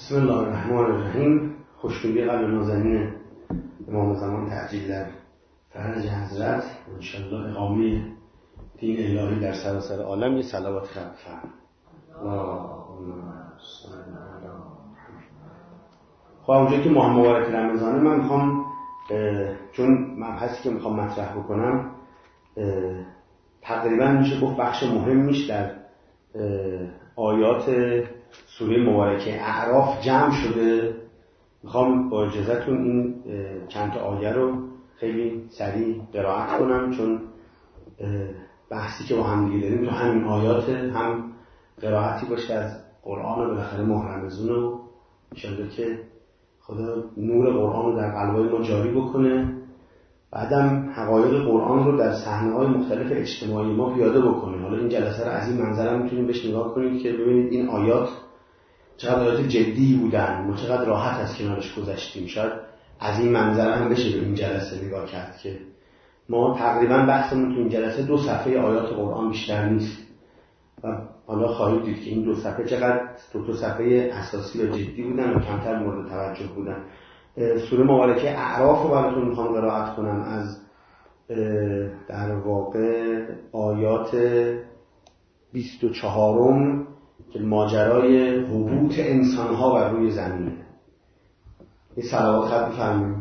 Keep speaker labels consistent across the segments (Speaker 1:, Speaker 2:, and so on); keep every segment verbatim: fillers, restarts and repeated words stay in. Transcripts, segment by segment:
Speaker 1: بسم الله الرحمن الرحیم. خوشنودی قلب نازنین امام زمان تعجیل در فرج حضرت، انشاءالله اقامه دین الهی در سراسر عالم. یه صلوات خلق فرم. خب اونجایی که ماه مبارک رمضانه، من میخوام چون مبحثی که میخوام مطرح بکنم تقریبا میشه گفت بخش مهمیش در آیات سوره مبارکه اعراف جمع شده. میخوام با اجازهتون این چند تا آیه رو خیلی سریع قرائت کنم، چون بحثی که با هم دیگه داریم تو همین آیات، هم قرائتی باشه از قرآن و بالاخره ماه رمضان رو انشاءالله که خدا نور قرآن رو در قلبای ما جاری بکنه، بعدم حقایق قرآن رو در صحنه‌های مختلف اجتماعی ما پیاده بکنه. حالا این جلسه رو از این منظر میتونیم بهش نگاه کنید که ببینید این آیات چقدر آیات جدی بودن، ما چقدر راحت از کنارش گذشتیم. شاید از این منظر هم بشه به این جلسه نگاه کرد که ما تقریبا بحثمون تو این جلسه دو صفحه آیات قرآن بیشتر نیست و حالا خواهید دید که این دو صفحه چقدر دو تا صفحه اساسی و جدی بودن و کمتر مورد توجه بودن. سوره مبارکه اعراف رو براتون میخوام قرائت کنم از در واقع آیات بیست و چهارم که ماجرای هبوط انسان‌ها بر روی زمینه. یه صلوات خط بفرمایید.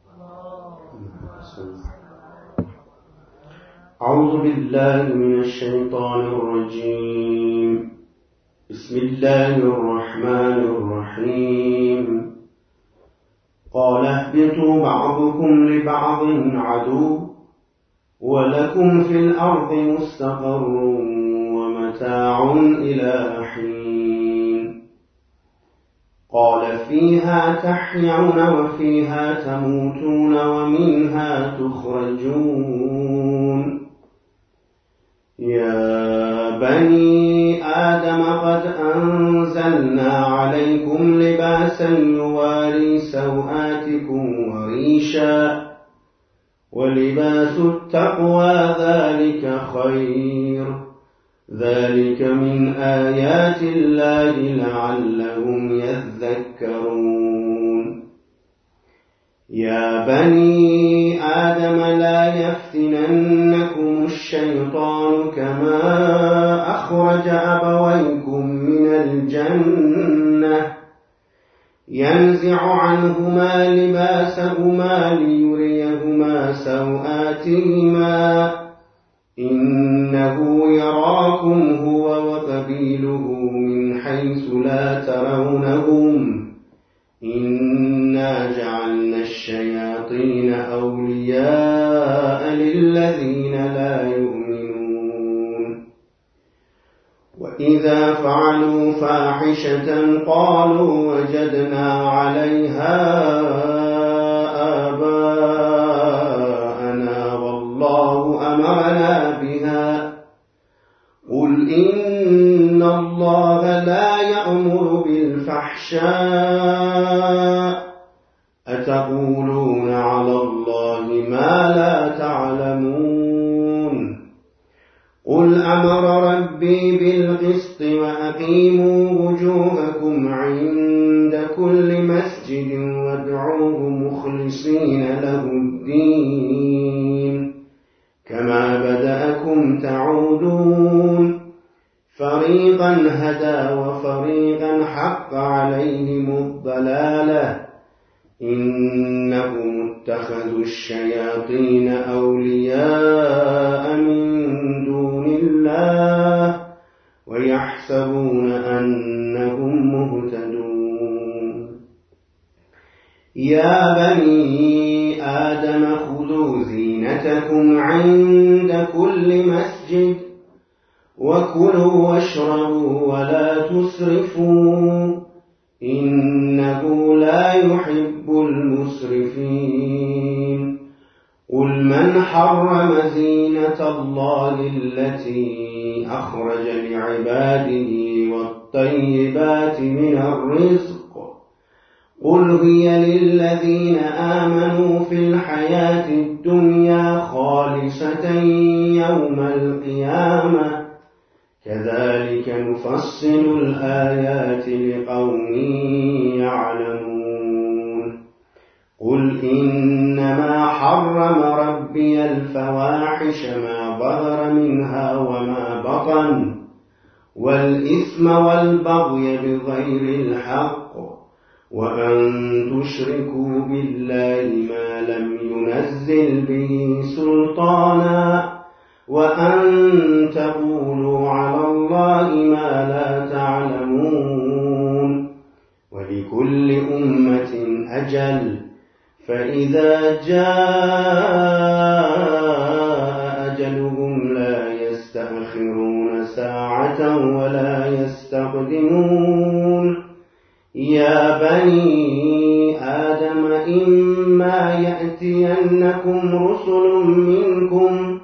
Speaker 1: اعوذ بالله من الشیطان الرجیم. بسم الله الرحمن الرحیم. قال اهبطوا بعضكم لبعض عدو ولكم في الأرض مستقر ومتاع إلى حين. قال فيها تحيون وفيها تموتون ومنها تخرجون. يا بني آدم قد أنزلنا عليكم لباسا يواري سوآتكم وريشا ولباس التقوى ذلك خير ذلك من آيات الله لعلهم يذكرون. يا بني آدم لا يفتننكم الشيطان كما أخرج أبويكم من الجنة ينزع عنهما لباسهما ليريهما سوآتهما إنه يراكم هو وقبيله من حيث لا ترونهم إنا جعلنا الشياطين أولياء للذين لا يؤمنون. وإذا فعلوا فاحشة قالوا وجدنا عليها آباءنا والله أمرنا بها قل إن الله لا يأمر بالفحشاء أتقولون على الله ما لا تعلمون. قل أمر ربي بالقسط وأقيموا وجوهكم عند كل مسجد وادعوه مخلصين له الدين كما بدأكم تعودون. فريقا هدى وفريقا حق عليهم الضلالة إنهم اتخذوا الشياطين أولياء من دون الله ويحسبون أنهم مهتدون. يا بني آدم خذوا زينتكم عند كل مسجد وكلوا واشربوا ولا تسرفوا إنه لا يحب المسرفين. قل من حرم زينة الله التي أخرج لعباده والطيبات من الرزق قل هي للذين آمنوا في الحياة الدنيا خالصة يوم القيامة كذلك نفصل الآيات لقوم الفواحش ما ظهر منها وما بطن والإثم والبغي بغير الحق وأن تشركوا بالله ما لم ينزل به سلطانا وأن تقولوا على الله ما لا تعلمون ولكل أمة أجل فإذا جاء أجلهم لا يستأخرون ساعة ولا يستقدمون يا بني آدم إما يأتينكم رسل منكم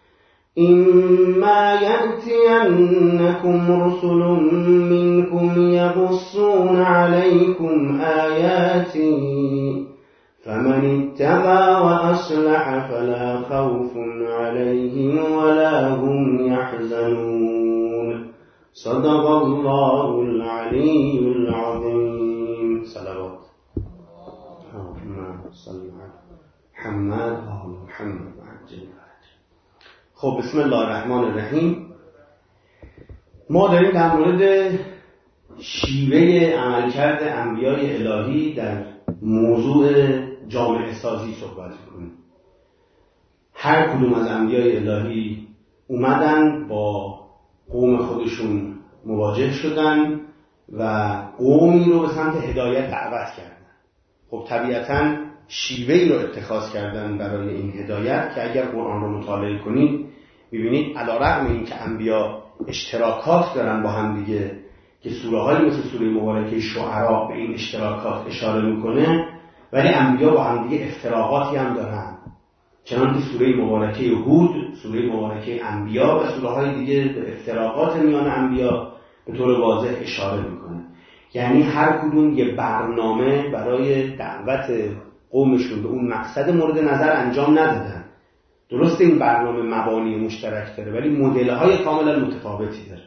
Speaker 1: إما يأتينكم رسل منكم يقصون عليكم آياتي فمن اتقى وأصلح فلا خوف عليهم ولا هم يحزنون صدق الله العلي العظيم. صلوات اللهم صل على محمد و آل محمد وعجل. خب بسم الله الرحمن الرحیم. ما داریم در مورد شیوه عملکرد انبیای الهی در موضوع جامعه سازی صحبت می‌کنیم. هر کدوم از انبیای الهی اومدن با قوم خودشون مواجه شدن و قومی رو به سمت هدایت دعوت کردن. خب طبیعتاً شیوهی رو اتخاذ کردن برای این هدایت که اگر قرآن رو مطالعه کنید ببینید علیرغم این که انبیا اشتراکات دارن با هم دیگه که سوره‌هایی مثل سوره مبارکه شعراء به این اشتراکات اشاره میکنه، ولی انبیا با هم دیگه افتراقاتی هم دارن، چنانکه سوره مبارکه هود، سوره مبارکه انبیا و سوره‌های دیگه به افتراقات میان انبیا به طور واضح اشاره میکنه. یعنی هر کدوم یه برنامه برای دعوت قومشون به اون مقصد مورد نظر انجام ندادن. درسته این برنامه مبانی مشترک داره ولی مدل‌های کاملا متفاوتی داره.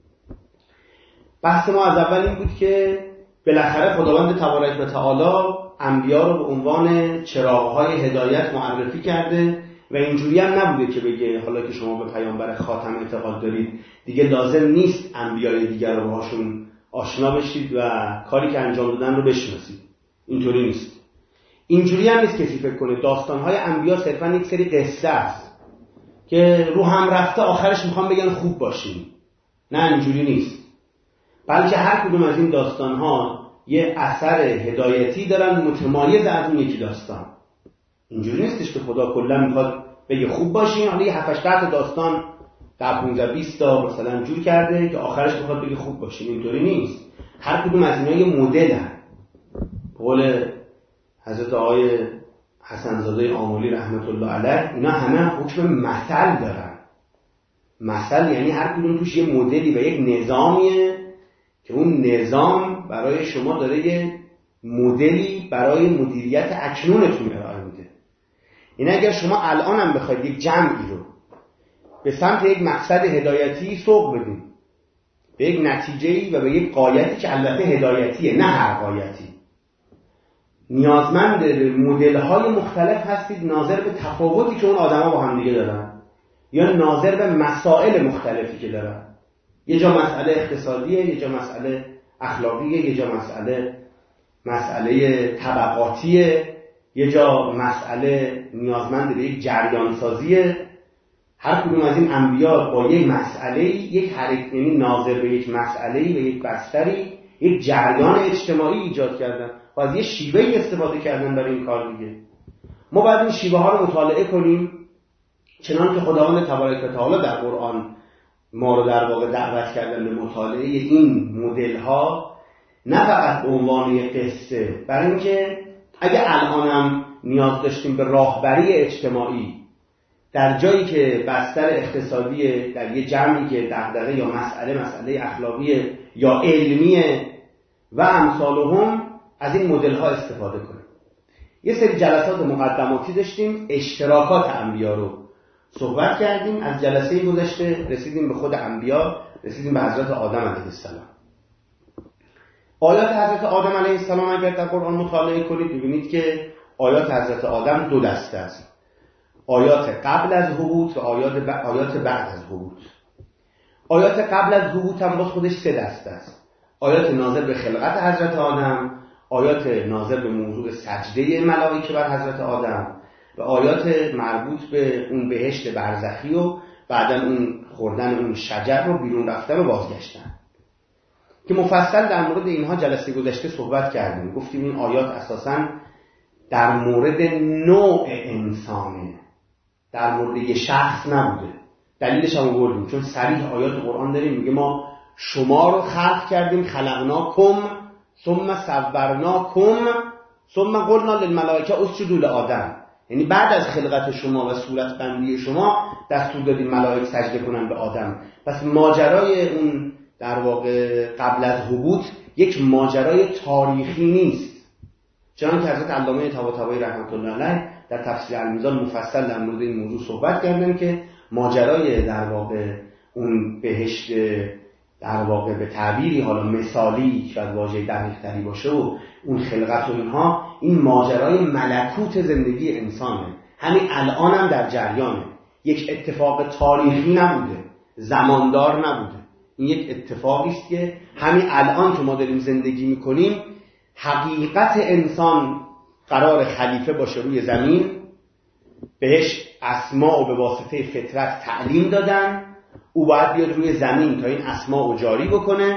Speaker 1: بحث ما از اول این بود که بالاخره خداوند تبارک و تعالی انبیا رو به عنوان چراغ‌های هدایت معرفی کرده و اینجوری هم نبوده که بگه حالا که شما به پیامبر خاتم اعتقاد دارید دیگه لازم نیست انبیای دیگر رو باهاشون آشنا بشید و کاری که انجام دادن رو بشناسید. اینطوری نیست. اینجوری هم نیست کسی فکر کنه داستان‌های انبیا صرفاً یک سری قصه است که رو هم رفته آخرش میخوام بگن خوب باشین. نه اینجوری نیست. بلکه هر کدوم از این داستان‌ها یه اثر هدایتی دارن متمایز از اون یکی داستان. اینجوری نیستش که خدا کلا میخواد بگه خوب باشین، حالا یه هفت هشت تا داستان در پانزده بیست تا مثلا جور کرده که آخرش میخواد بگه خوب باشین. اینطوری نیست. هر کدوم از اینا یه مدلن. قول حضرت آقای حسن‌زاده آملی رحمت الله علیه اینا همه حکم مثل دارن. مثل یعنی هر کدوم توش یه مدلی و یک نظامیه که اون نظام برای شما داره یه مدلی برای مدیریت اکنونتون ارائه میده. این اگر شما الان هم بخواید یک جمعی رو به سمت یک مقصد هدایتی سوق بدید، به یک نتیجه‌ای و به یک غایتی که البته هدایتیه نه هر غایتی، نیازمند مدل‌های مختلف هستید ناظر به تفاوتی که اون آدم‌ها با هم دیگه دارن یا ناظر به مسائل مختلفی که دارن. یه جا مسئله اقتصادیه، یه جا مسئله اخلاقیه، یه جا مسئله مسئله طبقاتیه، یه جا مسئله نیازمند به یک جریان سازیه. هر کدوم از این انبیا با یک مسئله، یک حرکت، یعنی ناظر به یک مسئله و یک بستری، یک جریان اجتماعی ایجاد کردن و از یه شیوهی استفاده کردن برای این کار دیگه. ما باید این شیوه ها رو مطالعه کنیم چنان که خداوند تبارک و تعالی در قرآن ما رو در واقع دعوت کردن به مطالعه این مدل ها، نه فقط به عنوان یک قصه، برای اینکه اگه الانم نیاز داشتیم به راهبری اجتماعی در جایی که بستر اقتصادی، در یه جمعی که دغدغه یا مسئله مسئله اخلاقی یا علمیه و امثالهم، از این مدل ها استفاده کنیم. یه سری جلسات مقدماتی داشتیم، اشتراکات انبیا رو صحبت کردیم. از جلسه گذشته رسیدیم به خود انبیا، رسیدیم به حضرت آدم علیه السلام. آیات حضرت آدم علیه السلام اگر در قرآن مطالعه کنید ببینید که آیات حضرت آدم دو دسته است. آیات قبل از هبوط و آیات, ب... آیات بعد از هبوط. آیات قبل از هبوط هم باز خودش سه دسته است. آیات ناظر به خلقت حضرت آدم، آیات ناظر به موضوع سجده ملائکه بر حضرت آدم و آیات مربوط به اون بهشت برزخی و بعداً اون خوردن اون شجر رو بیرون رفتن و بازگشتن که مفصل در مورد اینها جلسه گذشته صحبت کردیم. گفتیم این آیات اساساً در مورد نوع انسانه، در مورد یه شخص نبوده. دلیلش هم آوردیم چون صریح آیات قرآن داریم میگه ما شما رو خلق کردیم، خلقناکم ثم صورناکم ثم قلنا للملائکه اسجدوا لآدم. یعنی بعد از خلقت شما و صورت بندی شما دستور دادیم ملائک سجده کنن به آدم. پس ماجرای اون در واقع قبل از هبوط یک ماجرای تاریخی نیست، چنانکه حضرت علامه طباطبایی رحمت الله علیه در تفسیر المیزان مفصل در مورد این موضوع صحبت کردن که ماجرای در واقع اون بهشت در واقع به تعبیری حالا مثالی شاید واژه دقیق تری باشه و اون خلقت و اینها، این ماجرای ملکوت زندگی انسانه، همین الان هم در جریانه، یک اتفاق تاریخی نبوده، زماندار نبوده. این یک اتفاقی است که همین الان که ما داریم زندگی میکنیم حقیقت انسان قرار خلیفه باشه روی زمین، بهش اسماء و به واسطه فطرت تعلیم دادن، او باید بیاد روی زمین تا این اسماء رو جاری بکنه،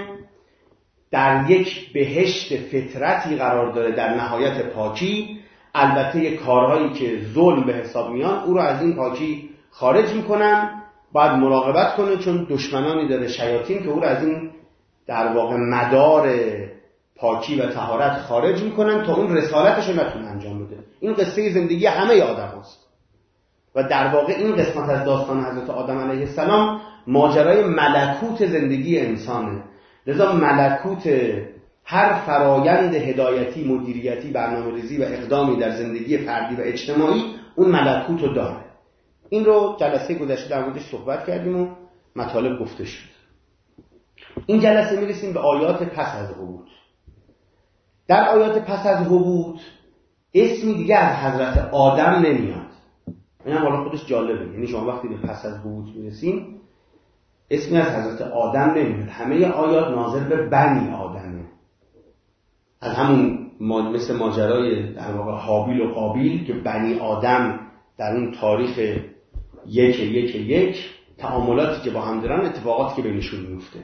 Speaker 1: در یک بهشت فطرتی قرار داره در نهایت پاکی. البته یک کارهایی که ظلم به حساب میان او رو از این پاکی خارج میکنن، باید مراقبت کنه چون دشمنانی داره شیاطین که او رو از این در واقع مدار پاکی و طهارت خارج میکنن تا اون رسالتش رو نتونه انجام بده. این قصه زندگی همه آدم هست و در واقع این قسمت از داستان حضرت آدم علیه السلام ماجرای ملکوت زندگی انسانه. لذا ملکوت هر فرایند هدایتی، مدیریتی، برنامه‌ریزی و اقدامی در زندگی فردی و اجتماعی اون ملکوت رو داره. این رو جلسه گذشته در موردش صحبت کردیم و مطالب گفته شد. این جلسه میرسیم به آیات پس از هبوط. در آیات پس از هبوط اسمی دیگه از حضرت آدم نمیاد. این هم حالا خودش جالبه، یعنی شما وقتی به پس از هبوط میرسیم اسمی از حضرت آدم نمیاد. همه آیات ناظر به بنی آدمه، از همون مثل ماجرای در واقع هابیل و قابیل که بنی آدم در اون تاریخ یک یک یک تعاملاتی که با هم دارن، اتفاقاتی که بینشون میفته.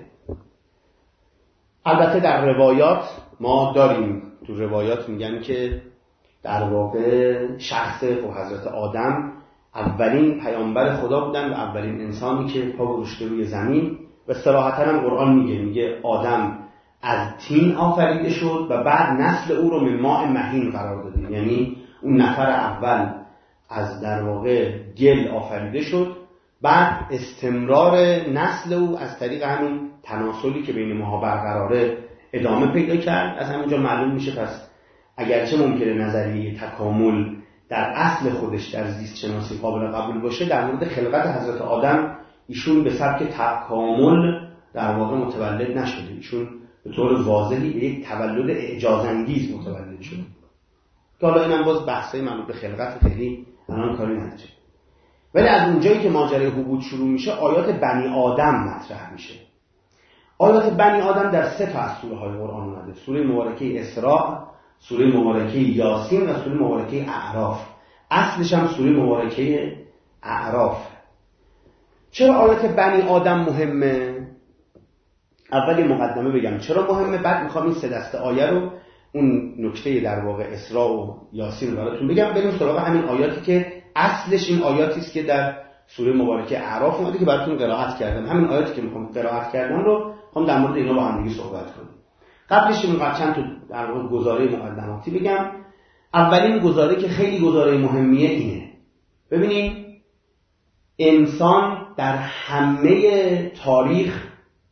Speaker 1: البته در روایات ما داریم، تو روایات میگن که در واقع شخص و حضرت آدم اولین پیامبر خدا بودن و اولین انسانی که پا گذاشته روی زمین و صراحتاً هم قرآن میگه میگه آدم از طین آفریده شد و بعد نسل او رو من ماء مهین قرار دادیم، یعنی اون نفر اول از در واقع گل آفریده شد، بعد استمرار نسل او از طریق همین تناسلی که بین ماها برقراره ادامه پیدا کرد. از همینجا معلوم میشه پس اگرچه ممکنه نظریه تکامل در اصل خودش در زیست شناسی قابل قبول باشه، در مورد خلقت حضرت آدم ایشون به سبک تکامل در واقع متولد نشده، ایشون به طور واضحی به یک تولد اعجازانگیز متولد شده که حالا اینم باز بحثای مربوط به خلقت خیلی الان کاری نداره. ولی از اونجایی که ماجرای هبوط شروع میشه آیات بنی آدم مطرح میشه. آیات بنی آدم در سه تا از سوره های قرآن اومده: سوره مبارکه اسراء، سوره مبارکه یاسین و سوره مبارکه اعراف. اصلش هم سوره مبارکه اعراف. چرا آیات بنی آدم مهمه؟ اولی مقدمه بگم چرا مهمه، بعد میخوام این سه دسته آیه رو، اون نکته در واقع اسراء و یاسین رو براتون بگم، بریم سراغ همین آیاتی که اصلش این آیاتی است که در سوره مبارکه اعراف اومده که براتون قرائت کردم. همین آیاتی که میخوام قرائت کردم رو میخوام در مورد اینا با هم دیگه صحبت کنیم. قبلش میخوام چند تا در واقع گزاره مقدماتی بگم. اولین گزاره که خیلی گزاره مهمیه اینه: ببینید انسان در همه تاریخ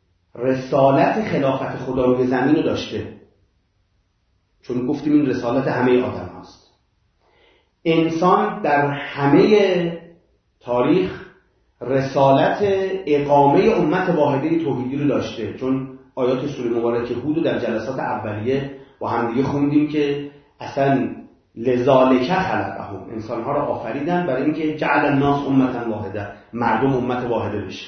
Speaker 1: رسالت خلافت خدا روی زمین رو داشته، چون گفتیم این رسالت همه آدم هست. انسان در همه تاریخ رسالت اقامه امت واحده توحیدی رو داشته، چون آیات سوره مبارکه هود رو در جلسات اولیه با هم دیگه خوندیم که اصلا لذالک خلقهم، انسانها را آفریدن برای اینکه جعل الناس امتا واحده، مردم امت واحده بشه.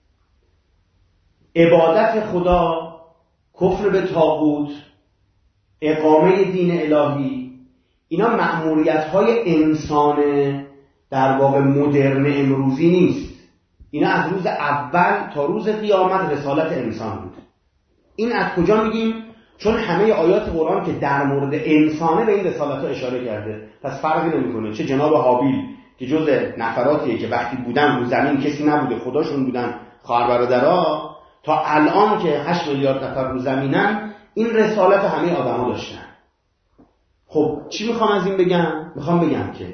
Speaker 1: عبادت خدا، کفر به طاغوت، اقامه دین الهی، اینا مأموریت‌های انسان در واقع مدرن امروزی نیست. اینا از روز اول تا روز قیامت رسالت انسان بود. این از کجا میگیم؟ چون همه آیات قرآن که در مورد انسانه به این رسالت‌ها اشاره کرده. پس فرقی نمی‌کنه چه جناب هابیل که جز نفراتیه که وقتی بودن رو زمین کسی نبوده، خداشون بودن، خواهر برادرها، تا الان که هشت میلیارد نفر رو زمینن، این رسالت همه آدما داشتن. خب چی میخوام از این بگم؟ میخوام بگم که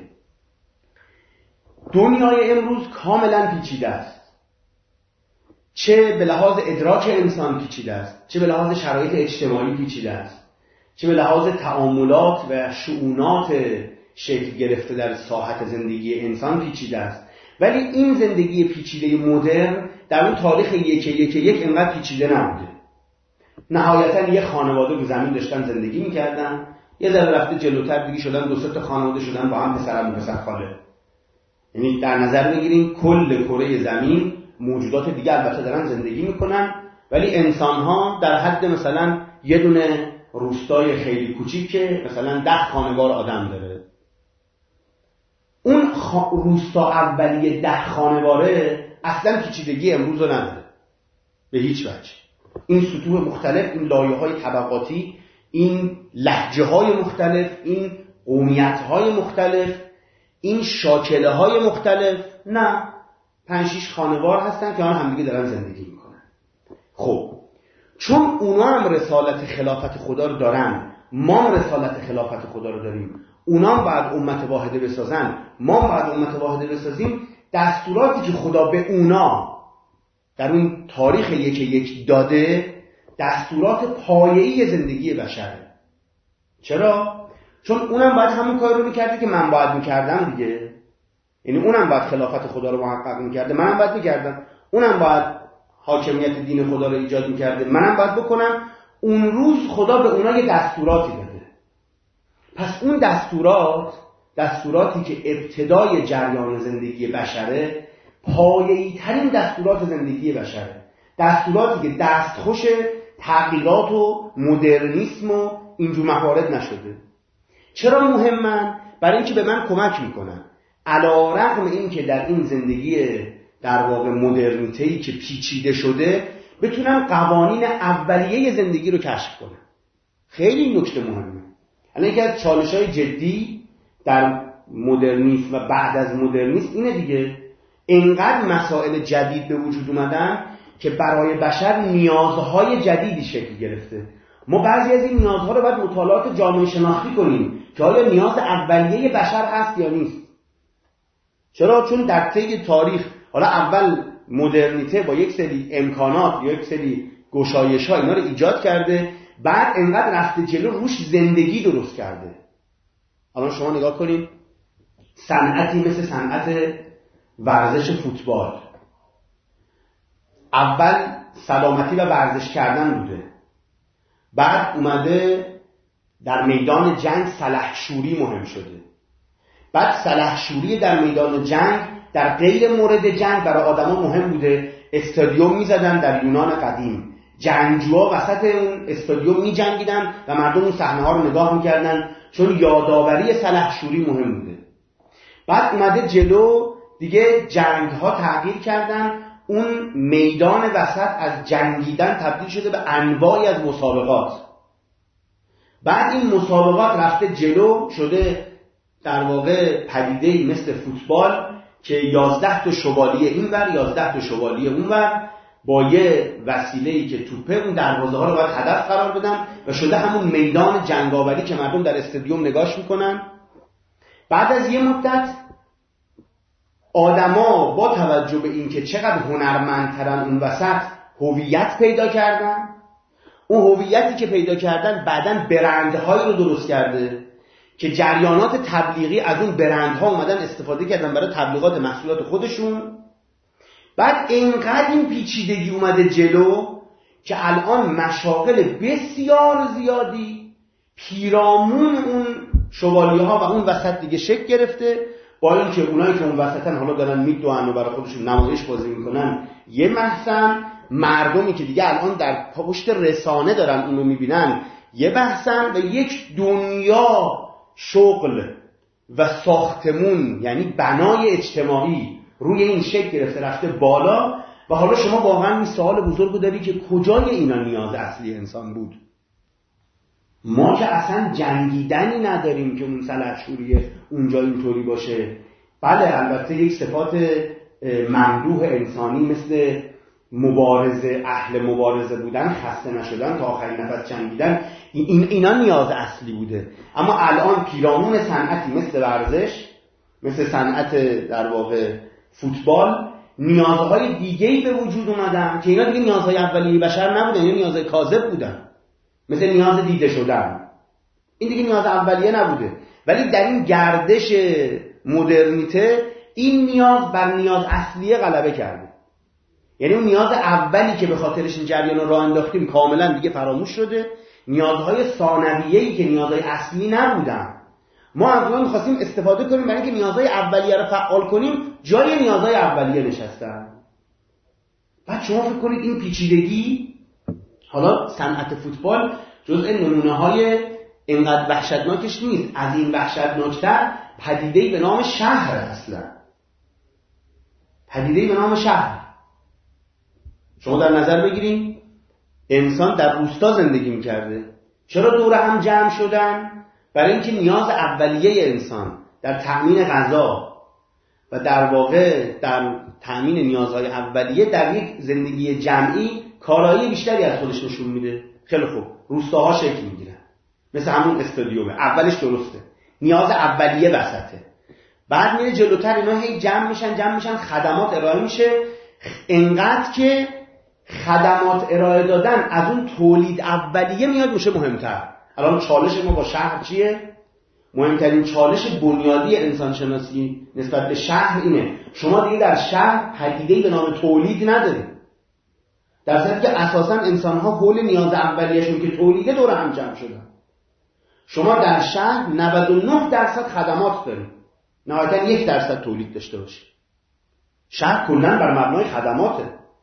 Speaker 1: دنیای امروز کاملا پیچیده است. چه به لحاظ ادراک انسان پیچیده است، چه به لحاظ شرایط اجتماعی پیچیده است، چه به لحاظ تعاملات و شؤونات شکل گرفته در ساحت زندگی انسان پیچیده است. ولی این زندگی پیچیده مدرن در اون تاریخ یک یک یک انقدر پیچیده نبوده. نهایتا یه خانواده رو زمین داشتن زندگی میکردن، یه ذره رفته جلوتر دیگه شدن دو سه تا خانواده شدن با هم پسر و پسر خاله. یعنی در نظر بگیریم کل کره زمین موجودات دیگه البته دارن زندگی میکنن، ولی انسان‌ها در حد مثلا یه دونه روستای خیلی کوچیک که مثلا ده خانوار آدم داره. اون خا... روستا اولیه ده خانواره اصلا پیچیدگی امروز رو نداره به هیچ وجه. این سطوح مختلف، این لایه‌های طبقاتی، این لهجه‌های مختلف، این قومیت‌های مختلف، این شاکله‌های مختلف، نه، پنج شش خانوار هستن که آن همدیگه دارن زندگی میکنن. خب چون اونا هم رسالت خلافت خدا رو دارن، ما هم رسالت خلافت خدا رو داریم، اونا هم باید امت واحده بسازن، ما هم باید امت واحده بسازیم. دستوراتی که خدا به اونا در اون تاریخ یک یک داده دستورات پایه‌ای زندگی بشره. چرا؟ چون اونم باید همون کار رو میکرده که من باید میکردم دیگه. یعنی اونم باید خلافت خدا رو محقق میکرده، منم باید میکردم. اونم باید حاکمیت دین خدا رو ایجاد میکرده، منم باید بکنم. اون روز خدا به اونا یه دستوراتی داده. پس اون دستورات، دستوراتی که ابتدای جریان زندگی بشره، پایه‌ای ترین دستورات زندگی بشره، دستوراتی که دستخوش تغییرات و مدرنیسم و اینجور موارد نشده. چرا مهمن؟ برای اینکه به من کمک میکنن علی رغم این که در این زندگی در واقع مدرنیته‌ای که پیچیده شده بتونم قوانین اولیه زندگی رو کشف کنم. خیلی نکته مهمه. الان یکی از چالش‌های جدی در مدرنیسم و بعد از مدرنیسم اینه دیگه، اینقدر مسائل جدید به وجود اومدن که برای بشر نیازهای جدیدی شکل گرفته. ما بعضی از این نیازها رو باید مطالعات جامعه شناختی کنیم که آیا نیاز اولیه بشر هست یا نیست. چرا؟ چون در طی تاریخ حالا اول مدرنیته با یک سری امکانات یا یک سری گشایش‌ها اینا رو ایجاد کرده، بعد انقدر رفته جلو روش زندگی درست کرده. الان شما نگاه کنید، صنعتی مثل صنعت ورزش فوتبال اول سلامتی و ورزش کردن بوده، بعد اومده در میدان جنگ سلحشوری مهم شده، بعد سلحشوری در میدان جنگ در غیر مورد جنگ برای آدما مهم بوده. استادیوم میزدن در یونان قدیم، جنگجوها وسط اون استادیوم میجنگیدن و مردم اون صحنه ها رو نگاه میکردن چون یادآوری سلحشوری مهم بوده. بعد اومده جلو دیگه جنگ ها تغییر کردن، اون میدان وسط از جنگیدن تبدیل شده به انواعی از مسابقات. بعد این مسابقات رفته جلو شده در واقع پدیده‌ای مثل فوتبال که یازده تا شوالیه اینور یازده تا شوالیه اونور با یه وسیله‌ای که توپه اون دروازه ها رو باید هدف قرار بدن و شده همون میدان جنگاوری که مردم در استادیوم نگاش میکنن. بعد از یه مدت آدما با توجه به این که چقدر هنرمندترن اون وسط هویت پیدا کردن. اون هویتی که پیدا کردن بعداً برندهایی رو درست کرده که جریانات تبلیغی از اون برندها اومدن استفاده کردن برای تبلیغات محصولات خودشون. بعد اینقدر این پیچیدگی اومده جلو که الان مشاغل بسیار زیادی پیرامون اون شوالیه‌ها و اون وسط دیگه شکل گرفته، با اینکه اونایی که اون وسطن حالا دارن میدوئن و برای خودشون نمایش بازی میکنن یه بحثن، مردمی که دیگه الان در پشت رسانه دارن اونو میبینن یه بحثن، و یک دنیا شغل و ساختمون یعنی بنای اجتماعی روی این شکل گرفته رفته بالا. و حالا شما واقعا این سوال بزرگو داری که کجای اینا نیاز اصلی انسان بود؟ ما که اصلا جنگیدنی نداریم که اون سلحشوری اونجا اینطوری باشه. بله البته یک صفات ممدوح انسانی مثل مبارزه، اهل مبارزه بودن، خسته نشدن تا آخرین نفس جنگیدن، این اینا نیاز اصلی بوده. اما الان پیرامون صنعتی مثل ورزش، مثل صنعت در واقع فوتبال، نیازهای دیگه‌ای به وجود اومدن که اینا دیگه نیازهای اولیه بشر نبودن، یا نیازهای کاذب بودن، مثل نیاز دیده شدن. این دیگه نیاز اولیه نبوده، ولی در این گردش مدرنیته این نیاز بر نیاز اصلیه غلبه کرده. یعنی اون نیاز اولی که به خاطرش این جریان رو راه انداختیم کاملا دیگه فراموش شده. نیازهای ثانویه‌ای که نیازهای اصلی نبودن، ما از اونها می‌خواستیم استفاده کنیم برای اینکه نیازهای اولیه رو فعال کنیم، جای نیازهای اولیه نشستن. بعد شما فکر کنید این پیچیدگی، حالا صنعت فوتبال جزء نمونه‌های اینقدر وحشتناکش نیست، از این وحشتناکتر پدیده‌ای به نام شهر، اصلا پدیده‌ای به نام شهر. شما در نظر بگیریم انسان در روستا زندگی می‌کرده، چرا دور هم جمع شدن؟ برای اینکه نیاز اولیه انسان در تأمین غذا و در واقع در تأمین نیازهای اولیه در یک زندگی جمعی کارایی بیشتری از خودش نشون میده. خیلی خوب، روستاها شکل میگیرن مثل همون استادیومه، اولش درسته، نیاز اولیه وسطه، بعد میره جلوتر اینا هی جمع میشن جمع میشن خدمات ارائه میشه، انقدر که خدمات ارائه دادن از اون تولید اولیه میاد میشه مهمتر. الان چالش ما با شهر چیه؟ مهمترین چالش بنیادی انسانشناسی نسبت به شهر اینه شما دیگه در شهر پدیده‌ای به نام تولید ندارید، در صورتی که اساساً انسان‌ها حول نیاز اولیه‌شون که تولیده دور هم جمع شدن. شما در شهر نود و نه درصد خدمات دارید، نهایتاً یک درصد تولید داشته باشید. شهر کلاً بر مبنای خدماته.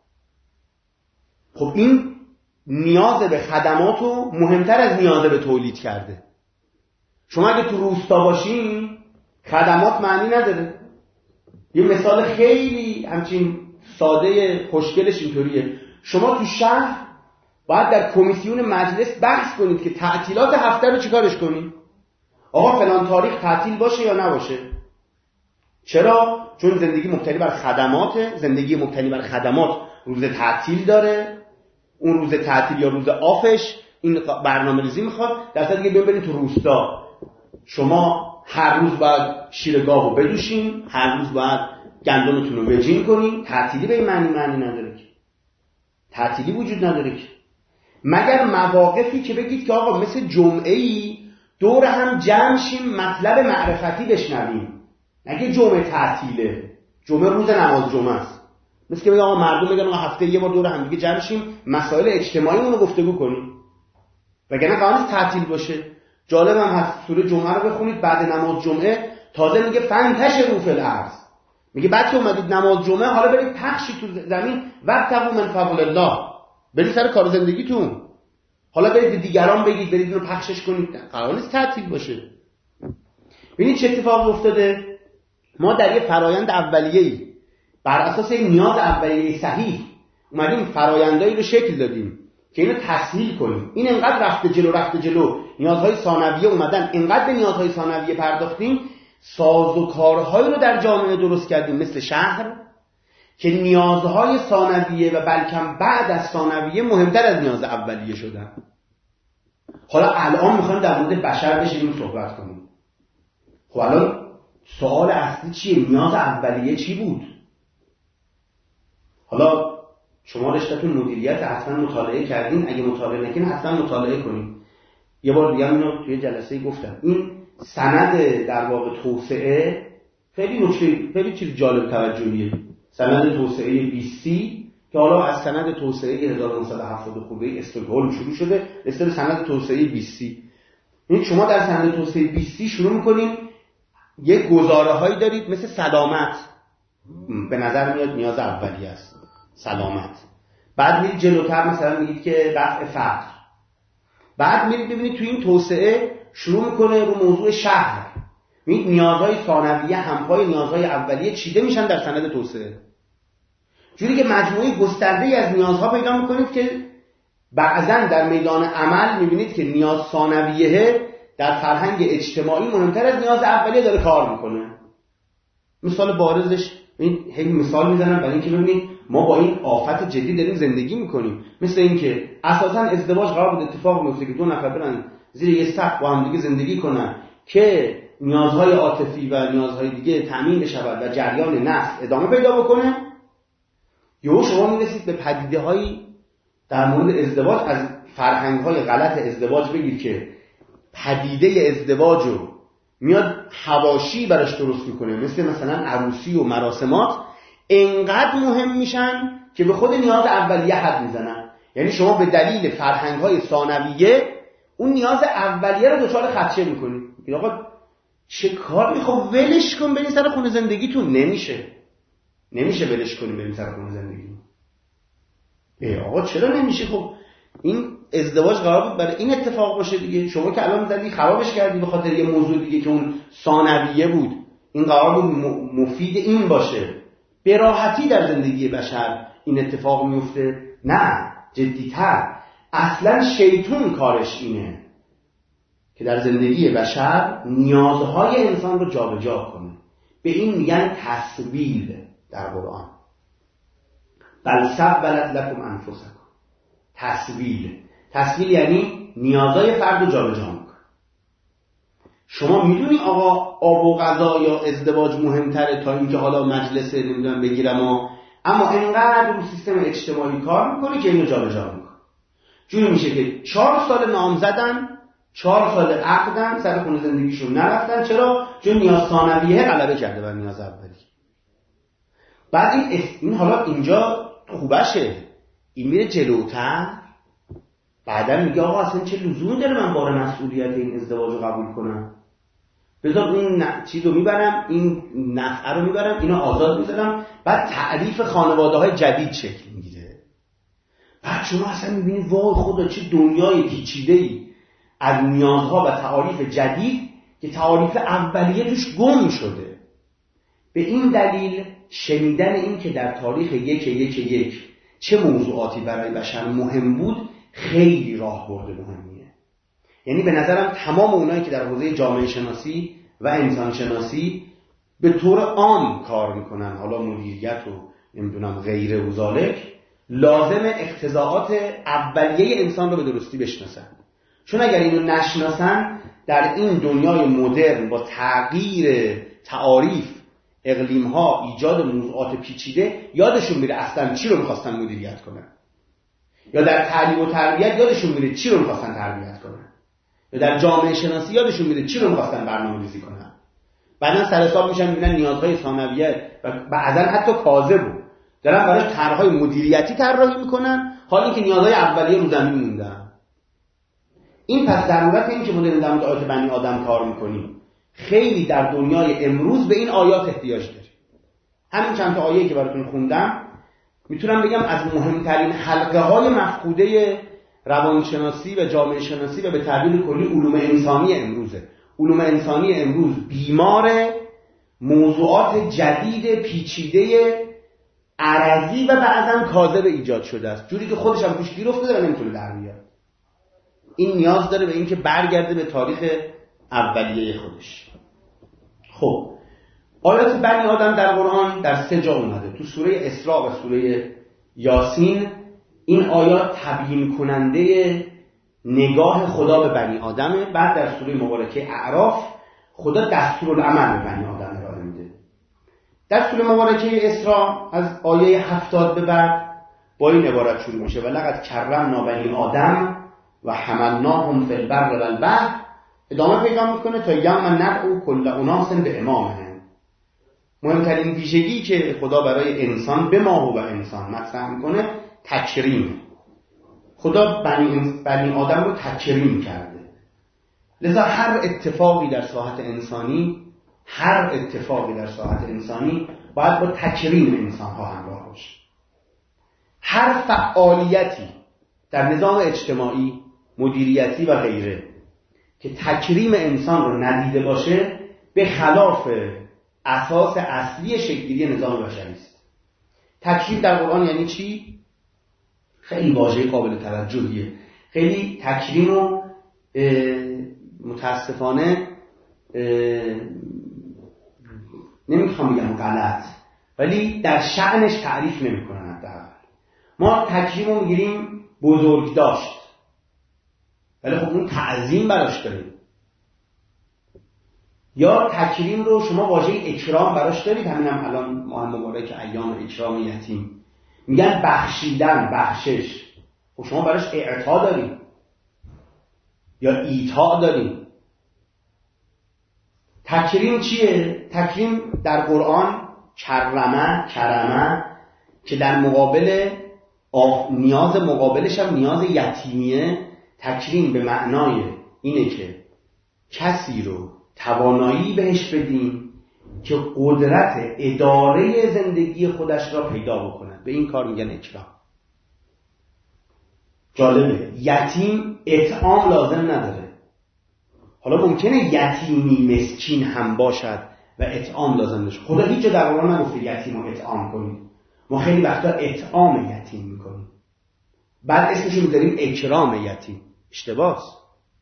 Speaker 1: خب این نیاز به خدماتو مهمتر از نیاز به تولید کرده. شما اگه تو روستا باشین خدمات معنی نداره. یه مثال خیلی همچین ساده خوشگلش اینطوریه، شما تو شهر باید در کمیسیون مجلس بحث کنید که تعطیلات هفته رو چیکارش کنید. آقا فلان تاریخ تعطیل باشه یا نباشه. چرا؟ چون زندگی مبتنی بر خدماته، زندگی مبتنی بر خدمات روز تعطیل داره، اون روز تعطیل یا روز آفش این برنامه‌ریزی میخواد. در صورتی که ببینید تو روستا شما هر روز باید شیر گاوو بدوشین، هر روز باید گندمتون رو بجین کنین، تعطیلی به این معنی معنی نداره که، تعطیلی وجود نداره که، مگر مواقفی که بگید که آقا مثل جمعه‌ای دور هم جمع شیم مطلب معرفتی بشنویم. نگه جمعه تعطیله، جمعه روز نماز جمعه است، مثل که بگه آقا مردم بگن آقا هفته یه بار دور هم دیگه جمع شیم مسائل اجتماعی رو گفتگو کنیم، وگرنه قرار نیست تعطیل باشه. جالب هم هست سوره جمعه رو بخونید بعد نماز جمعه تازه میگه فنتشروا فی الارض، میگه بچه اومدید نماز جمعه حالا برید پخشید تو زمین وابتغوا من فضل الله، برید سر کار زندگیتون، حالا برید دیگران بگید برید اینو پخشش کنید، قرار نیست تعطیل باشه. ببینید چه اتفاقی افتاده. ما در یه فرایند اولیه‌ای بر اساس نیاز اولیه صحیح اومدیم فرآیندایی رو شکل دادیم که اینو تسهیل کنیم. این انقدر رفته جلو رفته جلو، نیازهای ثانویه اومدن، انقدر به نیازهای ثانویه پرداختیم، سازوکارهایی رو در جامعه درست کردیم مثل شهر که نیازهای ثانویه و بلکه بعد از ثانویه مهمتر از نیاز اولیه شدن. حالا الان میخوایم در مورد بشر بشینیم صحبت کنیم. خب الان سوال اصلی چیه؟ نیاز اولیه چی بود؟ حالا شما رشته‌تون مدیریت حتما مطالعه کردین، اگه مطالعه نکنین حتما مطالعه کنین. یه بار دیگه اینو توی جلسه گفتم، این سند در واقع توسعه خیلی نکته خیلی چیز جالب توجهیه. سند توسعه بیستی که حالا از سند توسعه هزار و نهصد و هفتاد خورده استکهلم شروع شده، رسیده به سند توسعه بیستی. یعنی شما در سند توسعه بیستی شروع میکنین یک گزاره هایی دارید مثل سلامت، به نظر میاد نیاز اولیه است سلامت. بعد میرید جلوتر مثلا میگید که رفع فقر. بعد میرید ببینید تو این توسعه شروع میکنه رو موضوع شهر، میگید نیازهای ثانویه همپای نیازهای اولیه چیده میشن در سند توسعه، جوری که مجموعه گسترده‌ای از نیازها پیدا میکنید که بعضا در میدان عمل میبینید که نیاز ثانویه در فرهنگ اجتماعی مهمتر از نیاز اولیه داره کار میکنه. مثال بارزش این هی مثال میزنم برای اینکه ببینید ما با این آفت جدی داریم زندگی میکنیم. مثل اینکه اساسا ازدواج قرار بود اتفاق بیفته که دو نفر برن زیر یه سقف با هم دیگه زندگی کنن که نیازهای عاطفی و نیازهای دیگه تامین بشود و جریان نسل ادامه پیدا بکنه. یهو شما میرسید به پدیده‌هایی در مورد ازدواج از فرهنگ‌های غلط ازدواج بگید که پدیده ازدواج رو میاد حواشی براش درست میکنه، مثل مثلا عروسی و مراسمات انقدر مهم میشن که به خود نیاز اولیه حد میزنن. یعنی شما به دلیل فرهنگ‌های ثانویه اون نیاز اولیه رو دچار خدشه میکنید. میگید آقا چه کار میخوام ولش کن برین سر خونه زندگیتون. نمیشه نمیشه ولش کنیم بریم سر خونه زندگی. ای آقا چرا نمیشه؟ خب این ازدواج قرار بود برای این اتفاق باشه دیگه. شما که الان زدی خرابش کردی به خاطر یه موضوع دیگه که اون ثانویه بود. این قرار بود مفید این باشه، به راحتی در زندگی بشر این اتفاق میفته. نه، جدی‌تر اصلا شیطون کارش اینه که در زندگی بشر نیازهای انسان رو جابجا کنه. به این میگن تسویل در قرآن. بل سولت لکم انفسکم. تسویل تسویل یعنی نیازهای فرد رو جابجا میکنه. شما میدونی آقا آب و غذا یا ازدواج مهمتره تا اینکه حالا مجلس نمیدونم بگیرم و اما اینقدر رو سیستم اجتماعی کار میکنه که اینو جابجا میکنه. جوری میشه که چهار سال نامزدن، چهار سال عقدن، سر خونه زندگیشون نرفتن. چرا؟ چون نیاز ثانویه غلبه کرده بر نیاز اولیه. بعد این, این حالا اینجا خوبشه، این میره جلوتر، بعدا میگه آقا اصلا چه لزومی داره من بار مسئولیت این ازدواج رو قبول کنم؟ بذار این چیز رو میبرم، این نفعه رو میبرم، اینو آزاد میذارم. بعد تعریف خانواده های جدید شکل میگیره. بعد شما اصلا میبینید وای خدا چه دنیای پیچیده‌ای از نیازها و تعاریف جدید که تعاریف اولیه توش گم شده. به این دلیل شنیدن این که در تاریخ یک یک یک چه موضوعاتی برای بشر مهم بود خیلی راه برده مهمیه. یعنی به نظرم تمام اونایی که در حوزه جامعه شناسی و انسان شناسی به طور عام کار میکنن، حالا مدیریت و نمیدونم غیره و ذالک، لازم اقتضاعات اولیه انسان رو به درستی بشناسن. چون اگر اینو نشناسن در این دنیای مدرن با تغییر تعاریف اقلیم ها، ایجاد موضوعات پیچیده، یادشون میره اصلا چی رو میخواستن مدیریت کنن، یا در تعلیم و تربیت یادشون میره چی رو میخواستن تربیت کنن، یا در جامعه شناسی یادشون میره چی رو میخواستن برنامه‌ریزی کنن. بعدن سر حساب میشن میبینن نیازهای ثانویه و بعضا حتی کاذب بود دارن براش طرح‌های مدیریتی طراحی میکنن، حالی که نیازهای اولیه رو زمین موندن. این پس ضرورت این که ما داریم در مورد آیات بنی آدم کار میکنیم، خیلی در دنیای امروز به این آیات احتیاج داریم. همین چند تا آیه‌ای که براتون خوندم میتونم بگم از مهمترین حلقه های مفقوده روانشناسی و جامعه شناسی و به تعبیر کلی علوم انسانی امروزه. علوم انسانی امروز بیمار موضوعات جدید پیچیده عرضی و بعضا کاذب ایجاد شده است، جوری که خودش هم توش گیر افتاده و نمیتونه در بیاد. این نیاز داره به اینکه برگرده به تاریخ اولیه خودش. خب آیات بنی آدم در قرآن در سه جا اومده. تو سوره اسراء و سوره یاسین این آیات تبیین کننده نگاه خدا به بنی آدمه. بعد در سوره مبارکه اعراف خدا دستورالعمل به بنی آدم ارائه میده. در سوره مبارکه اسراء از آیه هفتاد به بعد با این عبارت شروع میشه: ولقد کرمنا بنی آدم و حملناهم فی البر و البحر. ادامه پیدا میکنه تا یوم ندعو کل اناس به امامهم. مهمترین ویژگی که خدا برای انسان به ما و انسان مطرح میکنه تکریم. خدا بنی, بنی آدم رو تکریم کرده. لذا هر اتفاقی در ساحت انسانی هر اتفاقی در ساحت انسانی باید با تکریم انسان‌ها همراه باشه. هر فعالیتی در نظام اجتماعی، مدیریتی و غیره که تکریم انسان رو ندیده باشه به خلاف اساس اصلی شکل‌گیری نظام بشری است. تکریم در قرآن یعنی چی؟ خیلی واژه قابل توجهیه. خیلی تکریم رو متاسفانه نمیخوام بگم غلط، ولی در شأنش تعریف نمی‌کنن. حداقل ما تکریم رو میگیریم بزرگ داشت، ولی خب اون تعظیم براش داریم. یا تکریم رو شما واژه اکرام براش دارید، همینم الان ماه مبارک ایام اکرام یتیم میگن بخشیدن، بخشش. خب شما براش اعطا دارید یا ایطاء دارید. تکریم چیه؟ تکریم در قرآن کرمه، کرمه که در مقابل نیاز مقابلش هم نیاز یتیمیه. تکریم به معنای اینه که کسی رو توانایی بهش بدیم که قدرت اداره زندگی خودش را پیدا بکنه. به این کار میگن اکرام. جالبه، یتیم اطعام لازم نداره. حالا ممکنه یتیمی مسکین هم باشد و اطعام لازم نشه. خدا هیچ جا در قرآن نگفته یتیم رو اطعام کنید. ما خیلی وقتا اطعام یتیم میکنیم، بعد اسمشو میذاریم اکرام یتیم. اشتباهه.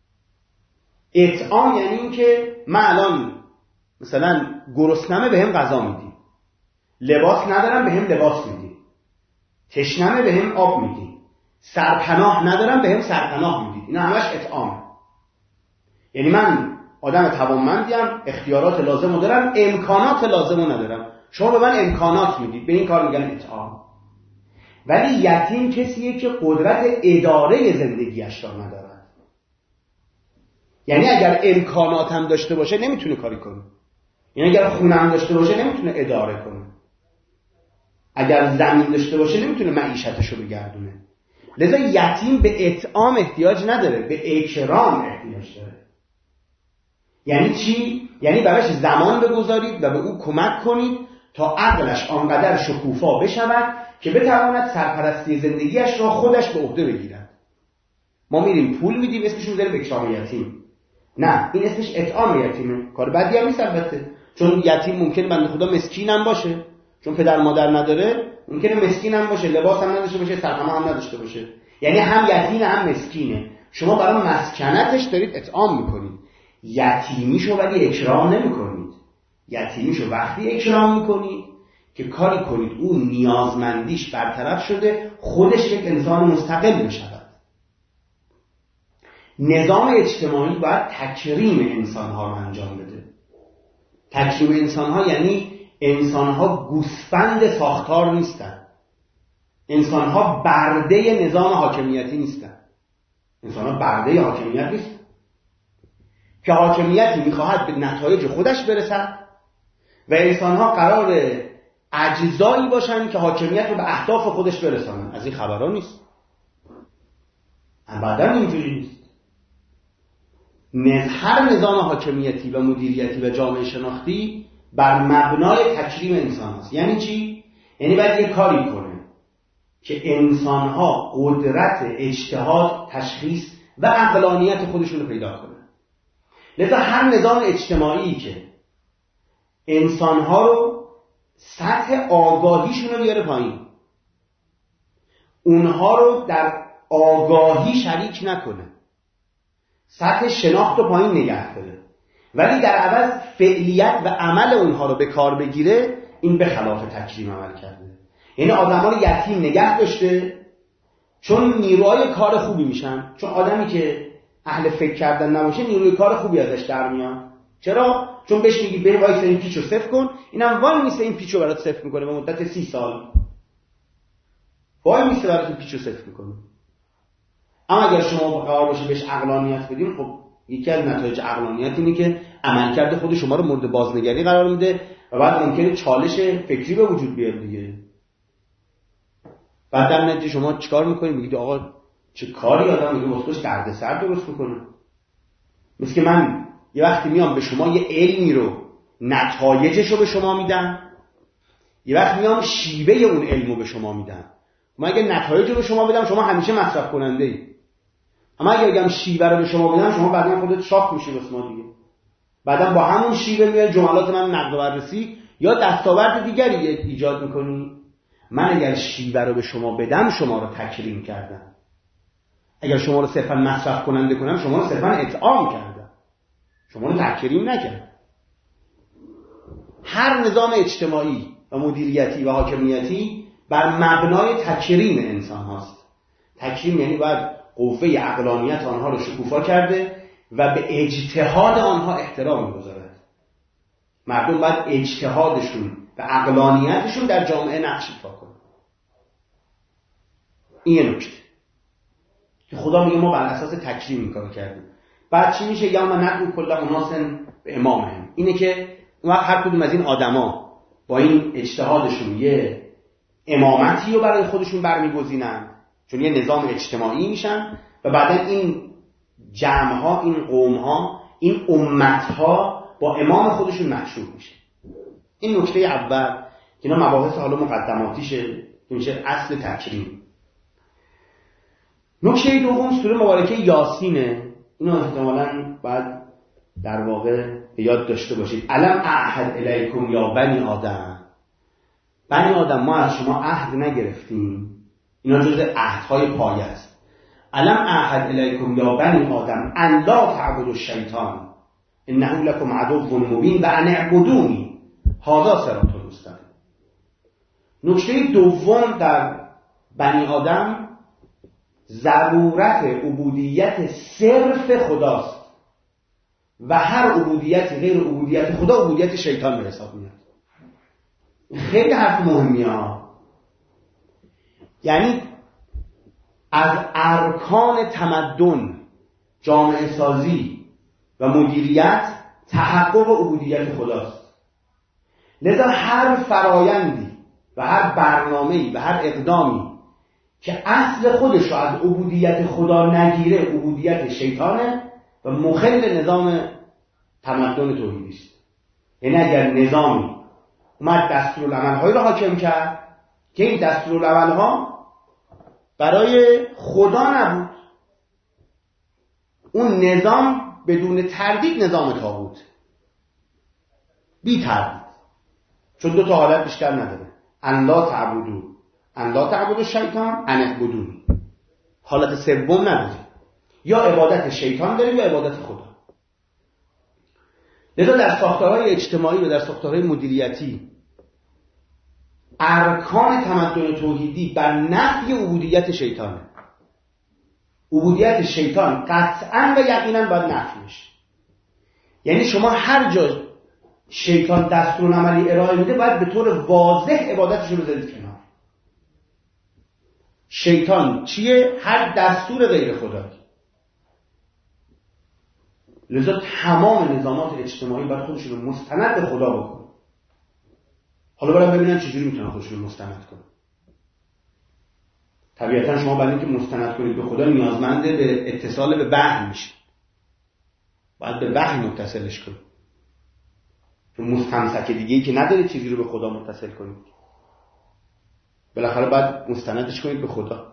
Speaker 1: اطعام یعنی این که من الان مثلا گرسنمه بهم غذا میدی، لباس ندارم بهم لباس میدی، تشنمه بهم آب میدی، سرپناه ندارم بهم سرپناه میدی. اینا همش اطعام. یعنی من آدم توانمندیم، اختیارات لازمو دارم، امکانات لازمو ندارم، شما به من امکانات میدید. به این کار میگن اطعام. ولی یتیم کسیه که قدرت اداره زندگیش را ندارد. یعنی اگر امکانات هم داشته باشه نمیتونه کاری کنه. یعنی اگر خونه هم داشته باشه نمیتونه اداره کنه. اگر زمین داشته باشه نمیتونه معیشتشو بگردونه. لذا یتیم به اطعام احتیاج نداره، به اکرام احتیاج داره. یعنی چی؟ یعنی براش زمان بگذارید و به او کمک کنید تا عقلش آنقدر شکوفا بشود که بتواند سرپرستی زندگیش را خودش به عهده بگیرد. ما میریم پول میدیم اسمش رو میذاریم اکرام یتیم. نه، این اسمش اطعام یتیمه. کار بدی هم نیست البته، چون یتیم ممکنه بنده خدا مسکین هم باشه، چون پدر مادر نداره، ممکنه مسکین هم باشه، لباس هم نداشته باشه، سرپناه هم نداشته باشه. یعنی هم یتیم هم مسکینه. شما برای مسکنتش دارید اطعام میکنید، یتیمیشو ولی اکرام نمیکنید. یتیمیشو وقتی اکرام میکنید که کاری کنید او نیازمندیش برطرف شده، خودش یک انسان مستقل بشود. نظام اجتماعی باید تکریم انسانها رو انجام بده. تکریم انسانها یعنی انسانها گوسفند ساختار نیستن، انسانها برده نظام حاکمیتی نیستن، انسانها برده حاکمیت نیستن که حاکمیتی میخواهد به نتایج خودش برسد و انسانها قرار اجزایی باشن که حاکمیت رو به اهداف خودش برسانن. از این خبرها نیست، ابدا اینجوری نیست. هر نظام حاکمیتی و مدیریتی و جامعه شناختی بر مبنای تکریم انسان هست. یعنی چی؟ یعنی باید یک کاری کنه که انسانها قدرت اجتهاد، تشخیص و عقلانیت خودشون رو پیدا کنه. لذا هر نظام اجتماعی که انسانها رو سطح آگاهیشون رو بیاره پایین، اونها رو در آگاهی شریک نکنه، سطح شناخت رو پایین نگه داره، ولی در عوض فعلیت و عمل اونها رو به کار بگیره، این به خلاف تکریم عمل کرده. یعنی آدم‌ها رو یتیم نگه داشته چون نیروهای کار خوبی میشن. چون آدمی که اهل فکر کردن نباشه نیروی کار خوبی ازش در میاد. چرا؟ چون بهش میگی بریم وایس این پیچو صفر کن، اینم وای میسه این پیچو برات صفر میکنه به مدت سی سال. وای میسه برات این پیچو صفر میکنه. اما اگر شما قرار باشه بهش عقلانیت بدین، خب یکی از نتایج عقلانیت اینه که عملکرد خود شما رو مورد بازنگری قرار میده و بعد ممکنه چالش فکری به وجود بیاد دیگه. بعد در نتیجه شما چیکار میکنید؟ میگید آقا چه کاری آدم میگه واسه دردسر درست میکنه. مثل که من یه وقتی میام به شما یه علمی رو نتایجش رو به شما میدم، یه وقت میام شیوه اون علم رو به شما میدم. ما اگه نتایج رو به شما بدم شما همیشه مصرف کننده ای، اما اگه بگم شیوه رو به شما بدم شما بعدا خودت شاک میشی واسه ما دیگه. بعدا با همون شیوه میای جملات من نقد و بررسی یا دستاورد دیگری ایجاد میکنی. من اگر شیوه رو به شما بدم شما رو تکریم کردم، اگر شما رو صرفا مصرف کننده کنم شما رو صرفا اطعام کردم، شما رو تکریم نکردم. هر نظام اجتماعی و مدیریتی و حاکمیتی بر مبنای تکریم انسان هاست. تکریم یعنی باید قوه عقلانیت آنها رو شکوفا کرده و به اجتهاد آنها احترام بگذارد. مردم باید اجتهادشون و عقلانیتشون در جامعه نقش ایفا کنه. این نکته که خدا میگه ما بر اساس تکریم این کارو کردیم. بعد چی میشه؟ یا من ندعو کل اناس به امامهم. اینه که اون وقت هر کدوم از این آدما با این اجتهادشون یه امامتی رو برای خودشون برمیگزینن، چون یه نظام اجتماعی میشن و بعدا این جمع‌ها، این قوم‌ها، این امت‌ها با امام خودشون مشهور میشه. این نکته اول که اینا مباحث حالا مقدماتیشه که میشه اصل تکریم. نکته دوم سوره مبارکه یاسینه. اینو احتمالاً بعد در واقع یاد داشته باشید. الم اعهد الیکم یا بنی آدم. بنی آدم ما از شما عهد نگرفتیم. اینا جزء عهدهای پایه است. الم اعهد الیکم یا بنی آدم ان لا تعبدوا الشیطان انه لکم عدو مبین و ان اعبدونی هذا صراط مستقیم. نکته دوم در بنی آدم ضرورت عبودیت صرف خداست و هر عبودیت غیر عبودیت خدا عبودیت شیطان به حساب میاد. خیلی حرف مهمیه ها. یعنی از ارکان تمدن، جامعه سازی و مدیریت تحقق عبودیت خداست. لذا هر فرایندی و هر برنامه‌ای و هر اقدامی که اصل خودش رو از عبودیت خدا نگیره عبودیت شیطانه و مخل نظام تمدن توحیدی است. یعنی اگر نظامی اومد دستورالعمل‌هایی رو حاکم کرد که این دستورالعمل‌ها برای خدا نبود، اون نظام بدون تردید نظام طاغوت، بی تردید، چون دو تا حالت بیشتر نداره. ان لا تعبدوا ان لا تعبدوا الشیطان ان اعبدونی. حالت سوم نداره، یا عبادت شیطان داریم یا عبادت خدا. لذا در ساختارهای اجتماعی و در ساختارهای مدیریتی ارکان تمدن توحیدی بر نفی عبودیت شیطانه. عبودیت شیطان قطعاً و یقیناً باید نفی بشه. یعنی شما هر جا شیطان دستورالعملی ارائه میده باید به طور واضح عبادتش رو بذارید کنار. شیطان چیه؟ هر دستور غیر خدایی. لذا تمام نظامات اجتماعی باید خودشون رو مستند به خدا بکنن. حالا برام ببینن چجوری میتونن خودشون رو مستند کنن. طبیعتا شما برای اینکه مستند کنید به خدا نیازمند به اتصال به وحی میشید. باید به وحی متصلش کنید. چون مستمسک دیگه‌ای که نداره چیزی رو به خدا متصل کنید. بالاخره باید مستندش کنید به خدا.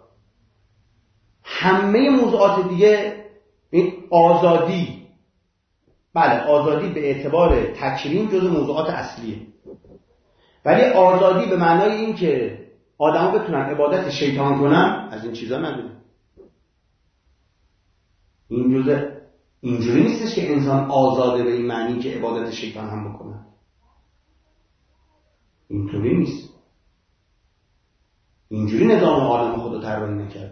Speaker 1: همه موضوعات دیگه، این آزادی، بله آزادی به اعتبار تکریم جز موضوعات اصلیه، ولی آزادی به معنای این که آدم‌ها بتونن عبادت شیطان کنن از این چیزا نداره. این جزء اینجوری نیستش که انسان آزاده به این معنی که عبادت شیطان هم بکنه. اینطوری نیست. اینجوری نظام عالم خدا طراحی نکرد.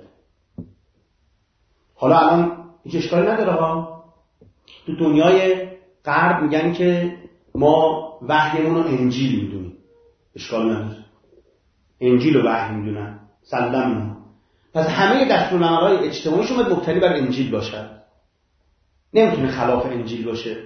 Speaker 1: حالا الان هیچ اشکالی نداره ها. تو دنیای غرب میگن که ما وحیمون رو انجیل میدونیم. اشکال نداره. انجیل رو وحی میدونن. سلام. پس همه دستورالعمل‌های اجتماعی شما مبتنی بر انجیل باشن. نمیتونه خلاف انجیل باشه.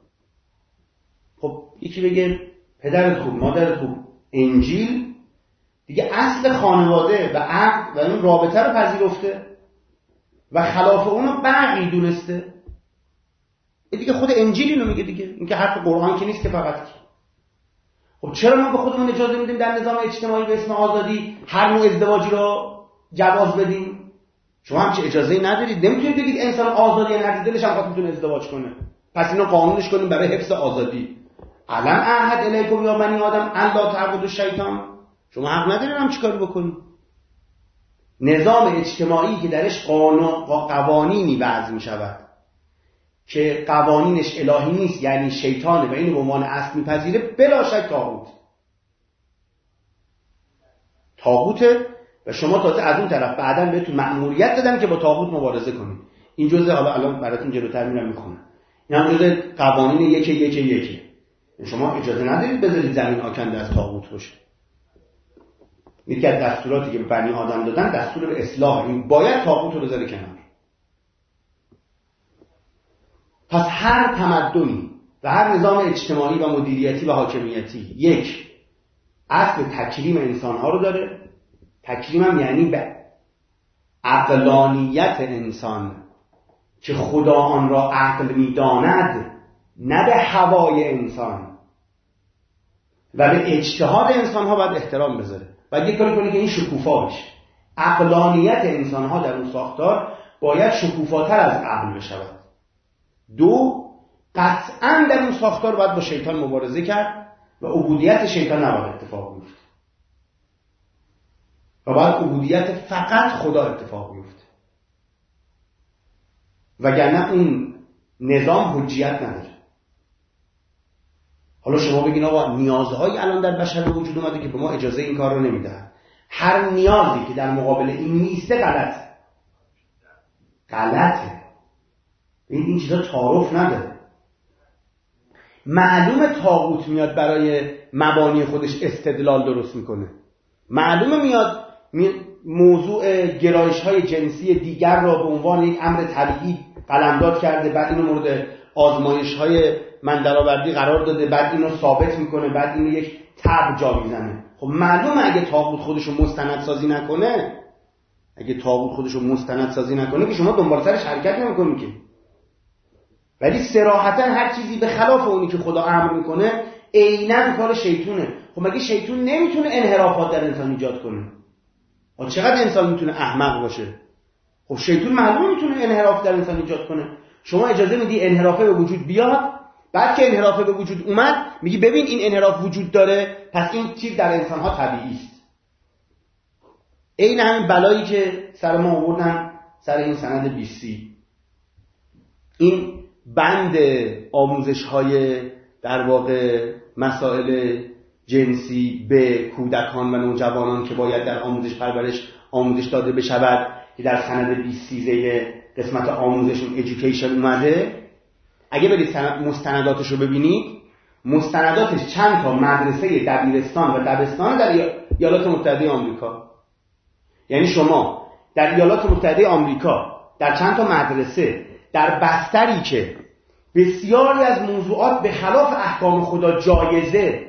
Speaker 1: خب یکی بگه پدرت خوب، مادرت خوب، انجیل دیگه اصل خانواده و عقد و این رابطه رو پذیرفته و خلاف اونو بقی دونسته. این دیگه خود انجیل اینو میگه دیگه، این که حرف قرآن که نیست که فقط. خب چرا ما به خودمون اجازه میدیم در نظام اجتماعی به اسم آزادی هر نوع ازدواجی رو جواز بدیم؟ شما همچه اجازه‌ای ندارید. نمیتونید بگید انسان آزادی نه دلش هم خواست میتونه ازدواج کنه، پس اینو قانونش کنیم برای حفظ آزادی. علم احد الیکم یا بنی آدم الا تعبدوا الشیطان. شما حق ندارید هم چیکاری بکنید. نظام اجتماعی که درش قانون قوانینی وضع می شود که قوانینش الهی نیست، یعنی شیطانه و اینو به عنوان اصل میپذیره، بلا شک طاغوت طاغوته. و شما تازه از اون طرف بعداً بهتون مأموریت دادن که با طاغوت مبارزه کنید. این جزء، حالا الان براتون جلوتر میرم میخونم، این هم جزء قوانین یک یک یک. شما اجازه ندارید بذارید زمین آکنده از طاغوت باشه. یکی از دستوراتی که به بنی آدم دادن دستور به اصلاح، این باید طاغوت رو بذاره کنار. پس هر تمدنی و هر نظام اجتماعی و مدیریتی و حاکمیتی یک اصل تکریم انسانها رو داره. تکریم هم یعنی به عقلانیت انسان که خدا آن را عقل می‌داند، نه به هوای انسان، و به اجتهاد انسانها باید احترام بذاره. باید یک کاری کنه که این شکوفا بشه. عقلانیت انسانها در اون ساختار باید شکوفاتر از عقل بشود. دو، قطعاً در اون ساختار باید با شیطان مبارزه کرد و عبودیت شیطان نباید اتفاق بیفته و باید عبودیت فقط خدا اتفاق بیفته، وگرنه اون نظام حجیت نداره. حالا شما بگین آقا نیازهایی الان در بشر به وجود اومده که به ما اجازه این کار رو نمیدهد. هر نیازی که در مقابل این نیسته غلطه. غلطه. این این چیزا تعارف نداره. معلومه طاغوت میاد برای مبانی خودش استدلال درست میکنه. معلومه میاد موضوع گرایش‌های جنسی دیگر را به عنوان یک امر طبیعی قلمداد کرده، بعد اینو مورد آزمایش‌های مندرآوردی قرار داده، بعد اینو ثابت میکنه، بعد اینو یک طبع جا میزنه. خب معلومه اگه طاغوت خودشو مستند سازی نکنه، اگه طاغوت خودشو مستند سازی نکنه که شما دنبال سرش حرکت نمی‌کنید که. ولی صراحتاً هر چیزی به خلاف اونی که خدا امر میکنه عیناً کار شیطونه. خب مگه شیطون نمیتونه انحرافات در انسان ایجاد کنه؟ آ چقدر انسان میتونه احمق باشه؟ خب شیطون معلومه میتونه انحراف در انسان ایجاد کنه. شما اجازه میدی انحرافه به وجود بیاد، بعد که انحرافه به وجود اومد میگی ببین این انحراف وجود داره، پس این چیز در انسان‌ها طبیعی است. این همین بلایی که سر ما آوردن سر این سند بیستی، این بند آموزش‌های در واقع مسائل جنسی به کودکان و نوجوانان که باید در آموزش پرورش آموزش داده بشود که در سند بیست سیزه قسمت آموزشون ایژوکیشن اومده. اگه برید مستنداتش رو ببینید، مستنداتش چند تا مدرسه دبیرستان و دبستان در ایالات متحده آمریکا. یعنی شما در ایالات متحده آمریکا در چند تا مدرسه در بستری که بسیاری از موضوعات به خلاف احکام خدا جایزه،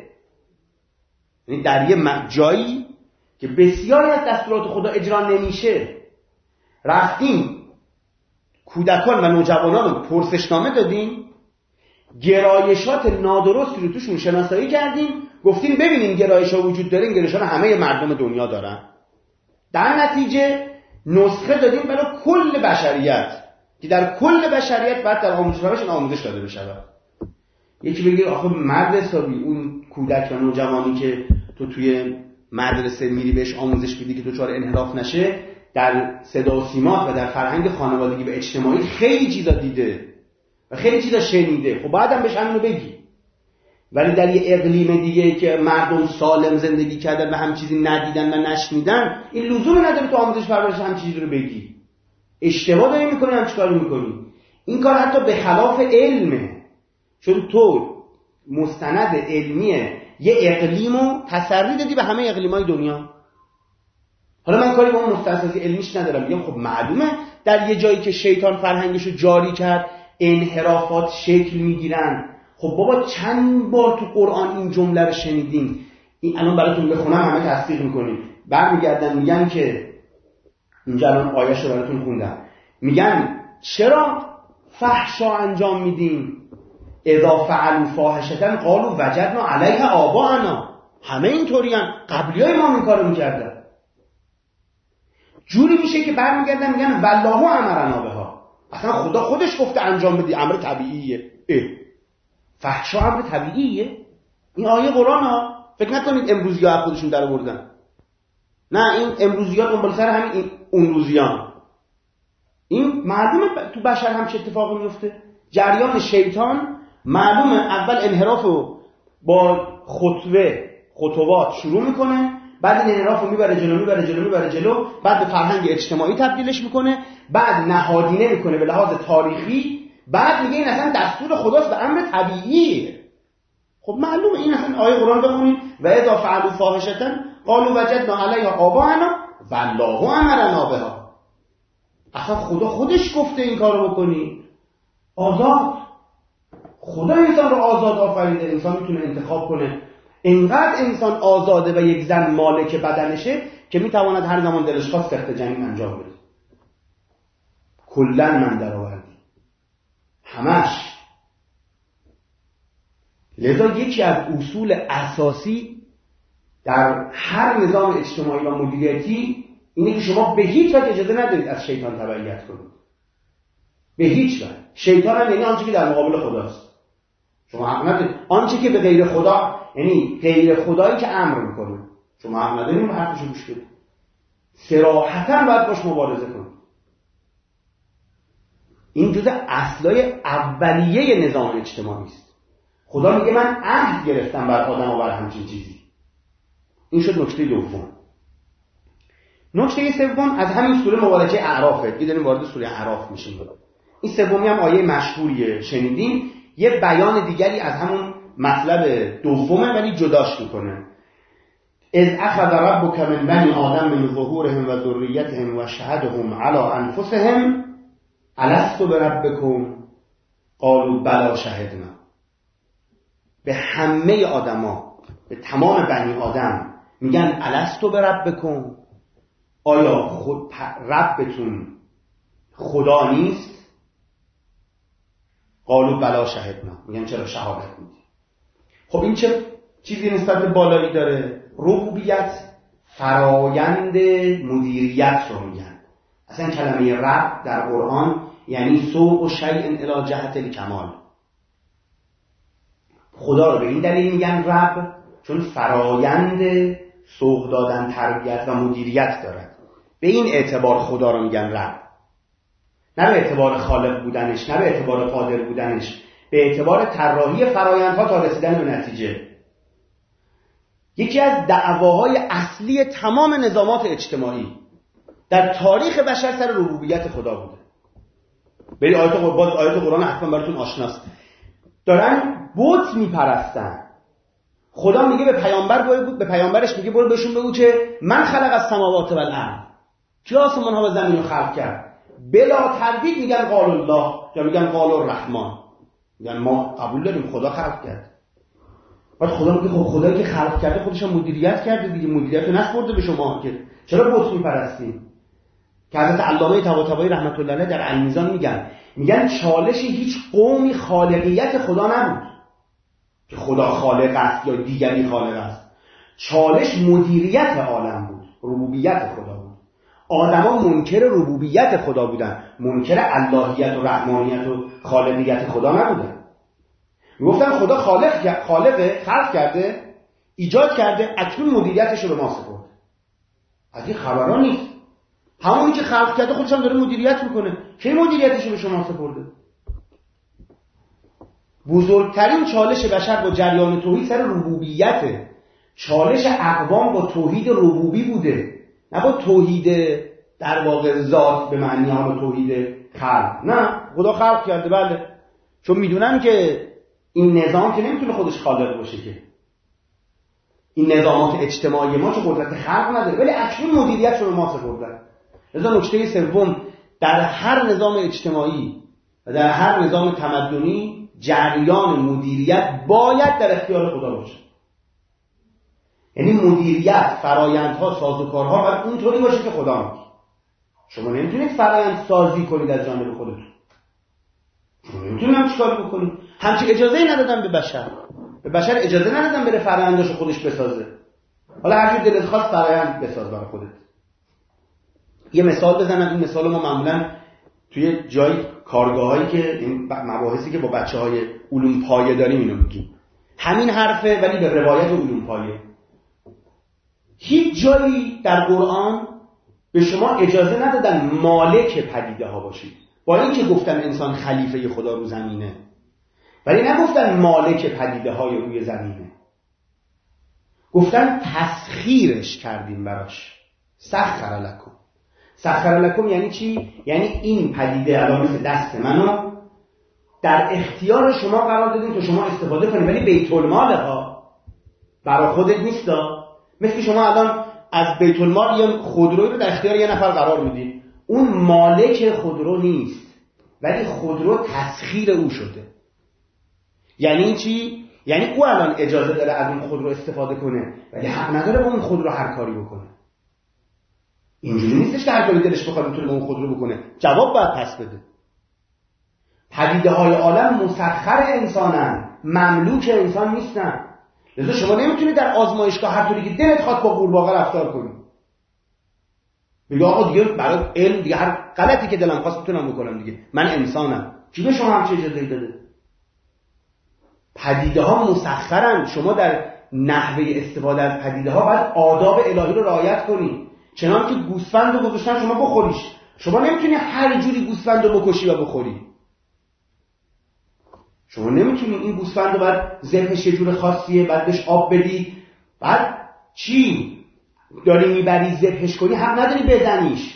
Speaker 1: یعنی در یه جایی که بسیاری از دستورات خدا اجرا نمیشه، رفتیم کودکان و نوجوانان رو پرسشنامه دادیم، گرایشات نادرستی رو توشون شناسایی کردیم، گفتیم ببینیم گرایش‌ها وجود داره، این گرایش‌ها همه مردم دنیا دارن. در نتیجه نسخه دادیم برای کل بشریت که در کل بشریت بعد در آموزش پرورش آموزش داده بشه. یکی بگه آخه مرد حسابی اون کودک و نوجوانی که تو توی مدرسه میری بهش آموزش میدی که دچار انحراف نشه، در صدا و سیما و در فرهنگ خانوادگی و اجتماعی خیلی چیزا دیده و خیلی چیزا شنیده. خب بعدم بهش همینو بگی. ولی در یه اقلیم دیگه که مردم سالم زندگی کردن و هم چیزی ندیدن و نشنیدن، این لزومی نداره تو آموزش پرورش هم چیزی رو بگی. اشتباه داری میکنی، هم چیکار میکنی. این کار حتی به خلاف علمه، چون تو مستند علمیه یه اقلیمو تسری دادی به همه اقلیمای دنیا. حالا من کاری با اون مستندسازی علمیش ندارم، میگم خب معلومه در یه جایی که شیطان فرهنگشو جاری کرد انحرافات شکل میگیرن. خب بابا چند بار تو قرآن این جمله رو شنیدین، این الان براتون بخونم همه تصدیق میکنین. برمیگردن میگن که اینجا الان آیه‌شو براتون خوندم، میگن چرا فحشا انجام میدیم، اذا فعلوا فاحشة قالوا وجدنا علیها آباءنا، همه اینطورین، قبلیای ما این کارو میکردن. جوری میشه که برمیگردن میگن والله امرنا بها، اصلا خدا خودش گفته انجام بدی، امر طبیعیه. اه. فحشا امر طبیعیه؟ این آیه قرآن ها، فکر نکنید امروزی ها خودشون در آوردن. نه، این امروزی ها دنبال سر همین این اون روزیان. این معلومه تو بشر هم چه اتفاقی میفته. جریان شیطان معلومه اول انحراف رو با خطوه خطوات شروع میکنه، بعد این انحراف رو میبره جلو میبره جلو میبره جلو، بعد به فرهنگ اجتماعی تبدیلش میکنه، بعد نهادینه میکنه به لحاظ تاریخی، بعد میگه این اصلا دستور خداست به امر طبیعیه. خب معلومه این اصلا آیه قرآن بخونید و اذا فعلوا فاحشة قالوا وجدنا علیها آباءنا والله امرنا بها. اصلا خدا خودش گفته این کارو بکنی. آزاد، خدا انسان رو آزاد آفریده، انسان میتونه انتخاب کنه. اینقدر انسان آزاده و یک زن مالک بدنشه که میتواند هر زمان دلش خواست سخت جنین انجام بده. کلا من در آوردی همش. لذا یکی از اصول اساسی در هر نظام اجتماعی و مدیریتی اینه که شما به هیچ وجه اجازه ندارید از شیطان تبعیت کنید. به هیچ وجه. شیطان هم یعنی آنچه که در مقابل خداست. شما حق ندارید آنچه که به غیر خدا، یعنی غیر خدایی که امر میکنه، شما حق ندارید به حرفش گوش بدید. صراحتاً باید باش مبارزه کنید. این جزء اصلای اولیه نظام اجتماعی است. خدا میگه من عهد گرفتم بر آدم و بر همچین چیزی. این شد نکته دوم. نکته سوم از همین سوره مبارکه اعرافه. دیگه داریم وارد سوره اعراف میشیم. این سومی هم آیه مشهوریه، شنیدین. یه بیان دیگری از همون مطلب دومه ولی جداش میکنه. اذ اخذ ربک من بنی آدم من ظهورهم و ذریتهم و شهدهم علی انفسهم الست بربکم قالوا بلی شهدنا. به همه آدما، به تمام بنی آدم میگن الست بربکم، آیا خود ربتون خدا نیست؟ قالوا بلی شهدنا، میگن چرا شهادت میدی. خب این چه چیزی نسبت بالایی داره؟ ربوبیت فرایند مدیریت رو میگن. اصلا کلمه رب در قرآن یعنی سوق و شیء الی جهت الکمال. خدا رو به این دلیل میگن رب چون فرایند سوق دادن، تربیت و مدیریت داره. به این اعتبار خدا رو میگن رب، نه به اعتبار خالق بودنش، نه به اعتبار قادر بودنش، به اعتبار طراحی فرایندها تا رسیدن به نتیجه. یکی از دعواهای اصلی تمام نظامات اجتماعی در تاریخ بشر سر ربوبیت خدا بوده. برید آیات قرآن، آیات قرآن حتما براتون آشناست. دارن بت میپرستن. خدا میگه به پیامبر بود، به پیامبرش میگه برو بهشون بگو که من خلق از سماوات و الارض، کی آسمان ها و زمین رو خلق کرد؟ بلا تردید میگن قال الله یا میگن قال الرحمن، میگن ما قبول داریم خدا خلق کرد. بعد خدا میگه خب خدایی که خلق کرده خودش هم مدیریت کرده دیگه، مدیریت رو نسپرده به شما که چرا بت میپرستین؟ که حضرت علامه طباطبایی رحمت الله علیه در المیزان میگن میگن چالش هیچ قومی خالقیت خدا نبود که خدا خالق است یا دیگری خالق است. چالش مدیریت عالم بود، ربوبیت خدا بود. آدما منکر ربوبیت خدا بودن، منکر الهیت و رحمانیت و خالقیت خدا نبودن. میگفتن خدا خالق خالق خلق کرده، ایجاد کرده، اکنون مدیریتش رو به ما سپرد. از این خبران نیست. همونی که خلق کرده خودش هم داره مدیریت میکنه. کی مدیریتش رو به شما سپرده؟ بزرگترین چالش بشر با جریان توحید سر ربوبیته. چالش اقوام با توحید ربوبی بوده، نه با توحید در واقع ذات به معنی ها، با توحید خلق. نه، خدا خلق کرده بله، چون میدونن که این نظام که نمیتونه خودش خالق باشه، که این نظامات اجتماعی ما که قدرت خلق نداره، ولی اکنون مدیریت رو به ما سپردن. لذا نکته سوم، در هر نظام اجتماعی و در هر نظام تمدنی جریان مدیریت باید در اختیار خدا باشه. یعنی مدیریت، فرایندها، سازوکارها باید اونطوری باشه که خدا میگه. شما نمیتونید فرایند سازی کنید از جانب خودتون. نمیتونم چیکار بکنی؟ همچین اجازه‌ای ندادن به بشر. به بشر اجازه ندادن بره فرآینداشو خودش بسازه. حالا هر جور دلت خواست فرآیند بساز برای خودت. یه مثال بزنم. این مثال ما معمولاً توی جای کارگاهایی که این مباحثی که با بچه‌های علوم پایه داریم اینو میگیم. همین حرفه ولی به روایت علوم پایه. هیچ جایی در قرآن به شما اجازه ندادن مالک پدیده ها باشید. با اینکه گفتن انسان خلیفه خدا رو زمینه، ولی نگفتن مالک پدیده های روی زمینه. گفتن تسخیرش کردیم براش. سخر لکم. سخر لکم یعنی چی؟ یعنی این پدیده الان مثل دست منو در اختیار شما قرار دادیم تا شما استفاده کنید، ولی بیت المال ها برای خودت نیستا. مثل شما الان از بیت المال یه خودرویی رو در اختیار یه نفر قرار میدید، اون مالک خودرو نیست ولی خودرو تسخیر او شده. یعنی چی؟ یعنی او الان اجازه داره از اون خودرو استفاده کنه ولی حق نداره با اون خودرو هر کاری بکنه. اینجوری نیستش که هر کاری دلش بخواد میتونه با اون خودرو بکنه. جواب باید پس بده. پدیده های عالم مسخر انسانن، مملوک انسان نیستن. لذا شما نمیتونید در آزمایشگاه هر طوری که دلت خواست با قورباغه رفتار کنی. بگی آقا دیگه برای علم دیگه هر غلطی که دلم خواست میتونم بکنم دیگه. من انسانم. کی به شما همچین اجازه‌ای داده؟ پدیده ها مسخرن. شما در نحوه استفاده از پدیده ها باید آداب الهی رو رعایت کنی. چنان که گوسفند رو گذاشتن شما بخوریش. شما نمیتونی هر جوری گوسفند رو بکشی و بخوری. شما نمیتونی این گوسفند رو باید ذبحش یه جور خاصیه، بعد بهش آب بدی، بعد چی؟ داری میبری ذبحش کنی، حق نداری بزنیش.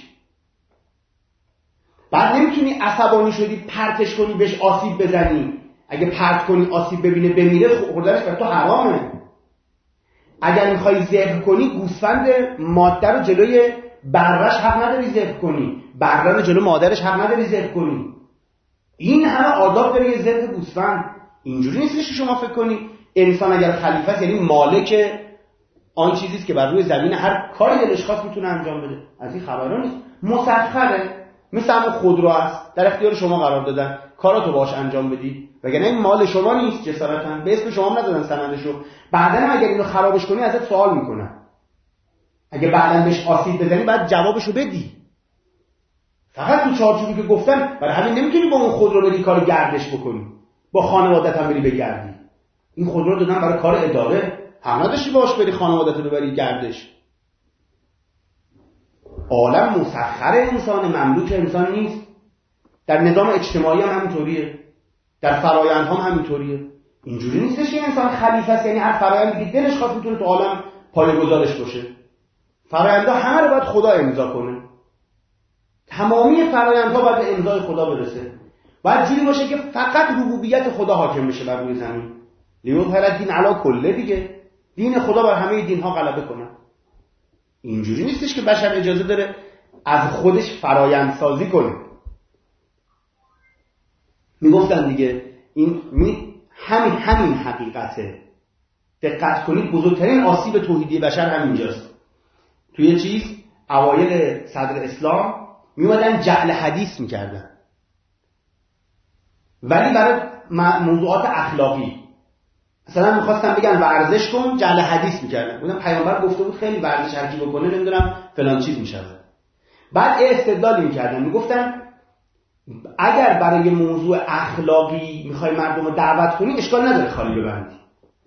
Speaker 1: بعد نمیتونی عصبانی شدی پرتش کنی بهش آسیب بزنی. اگه پرت کنی آسیب ببینه بمیره خوردنش بر تو حرامه. اگر میخوای ذبح کنی گوسفند ماده رو جلوی برهش حق نداری ذبح کنی، بره رو جلوی مادرش حق نداری ذبح کنی. این همه آداب داره یه ذبح گوسفند. اینجوری نیستش که شما فکر کنی انسان اگر خلیفه است یعنی مالک آن چیزی است که بر روی زمین هر کاری دلش خواست میتونه انجام بده. از این خبرا نیست. مسخره. مثل همون خودرو است، در اختیار شما قرار دادن کاراتو باهاش انجام بدی، وگرنه این مال شما نیست. جسارتاً به اسم شما هم ندادن سندشو. بعداً اگر اینو خرابش کنی ازت سوال میکنن. اگه بعداً بهش آسیب بزنی بعد جوابشو بدی. فقط تو چارچوبی که گفتم برای همین نمیتونی با اون خودرو بری کار گردش بکنی، با خانواده‌ت هم بری بگردی. این خودرو دادن برای کار اداره، هم نداشتی باش بری خانواده‌ت رو بری گردش. عالم مسخر انسان، مملوک انسان نیست. در نظام اجتماعی هم همینطوریه، در فرآیند هم همینطوریه. اینجوری نیستش که انسان خلیفه است یعنی هر فرآیندی که دلش خواست میتونه تو عالم پایه‌گذارش باشه. فرآیندها همه رو باید خدا امضا کنه. تمامی فرآیندها باید به امضای خدا برسه. باید جوری باشه که فقط ربوبیت خدا حاکم بشه بر روی زمین. لیظهر دین علی کله، دیگه دین خدا بر همه دینها غلبه کنه. اینجوری نیستش که بشر اجازه داره از خودش فرآیند سازی کنه. میگفتن دیگه این می همین همین حقیقته. دقت کنید بزرگترین آسیب توحیدی بشر همینجاست. توی چیز اوایل صدر اسلام میومدن جعل حدیث میکردن، ولی برای موضوعات اخلاقی. مثلا میخواستن بگن ورزش کن، جعل حدیث میکردن. بودن پیامبر گفته بود خیلی ورزش هر کی بکنه نمیدونم فلان چیز میشود. بعد استدلال میکردن، میگفتن اگر برای موضوع اخلاقی میخوای مردم رو دعوت کنی اشکال نداره خالی ببندی.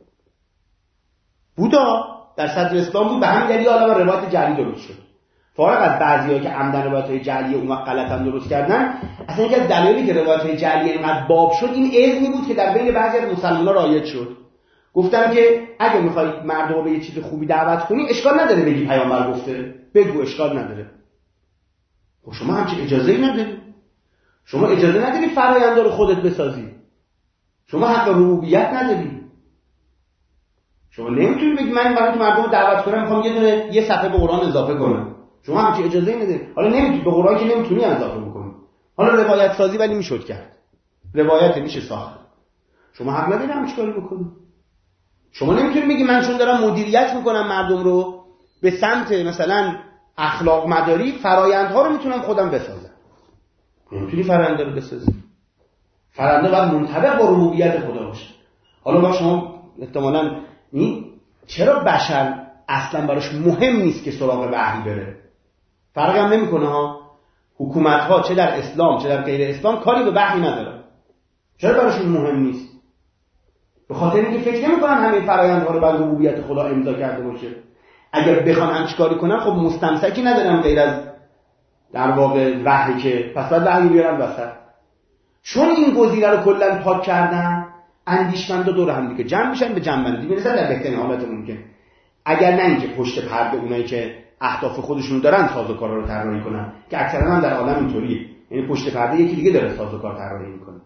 Speaker 1: بودا در صدر اسلام بود، به همین دلیل عالم روایت جعلی درست شد. فارغ از بعضی‌ها که عمدن روایت‌های جعلی اون وقت غلط هم درست کردن، اصلا یکی از دلایلی که روایت‌های جعلی اینقدر باب شد این علمی بود که در بین بعضی از مسلمان‌ها رایج شد. گفتن که اگه میخوای مردم رو به یه چیز خوبی دعوت کنی اشکال نداره بگی پیامبر گفته، بگو اشکال نداره. خب شما همچین اجازه‌ای نداری. شما اجازه نداری فرآیند رو خودت بسازی. شما حق ربوبیت نداری. شما نمیتونی بگی من برای مردم رو دعوت کنم میخوام یه دونه یه صفحه به قرآن اضافه کنم. شما همچین اجازه‌ای نداری. حالا نمیتونی به قرآن که نمیتونی اضافه بکنی. حالا روایت سازی ولی میشد کرد. روایت میشه ساخت. شما حق نداری همین کاری بکنی. شما نمیتونی بگی من چون دارم مدیریت میکنم مردم رو به سمت مثلا اخلاق مداری فرآیندها رو میتونم خودم بسازم. نمیتونی فرآیند رو بسازی. فرنده باید منطبق با ربوبیت خدا باشه. حالا با شما احتمالاً این چرا بشر اصلا براش مهم نیست که سراغ وحی بره؟ فرق هم نمیکنه ها. حکومت ها چه در اسلام چه در غیر اسلام کاری به وحی ندارن. چرا براشون مهم نیست؟ به خاطر اینکه فکر نمیکنن همه فرآیندها رو بر ربوبیت خدا امضا کرده باشه. اگر بخوان همچین کاری کنن خب مستمسکی ندارن غیر از در واقع وحی، که پس باید وحی بیارن وسط. چون این گزینه رو کلا پاک کردن، اندیشمندا دور هم دیگه جمع میشن، به جنبندی میرسن در بهترین حالت ممکن. اگر نه اینکه پشت پرده اونایی که اهداف خودشون دارن سازوکارا رو طراحی کنن، که اکثرا هم در عالم اینطوریه. یعنی پشت پرده یکی دیگه داره سازوکار طراحی میکنه.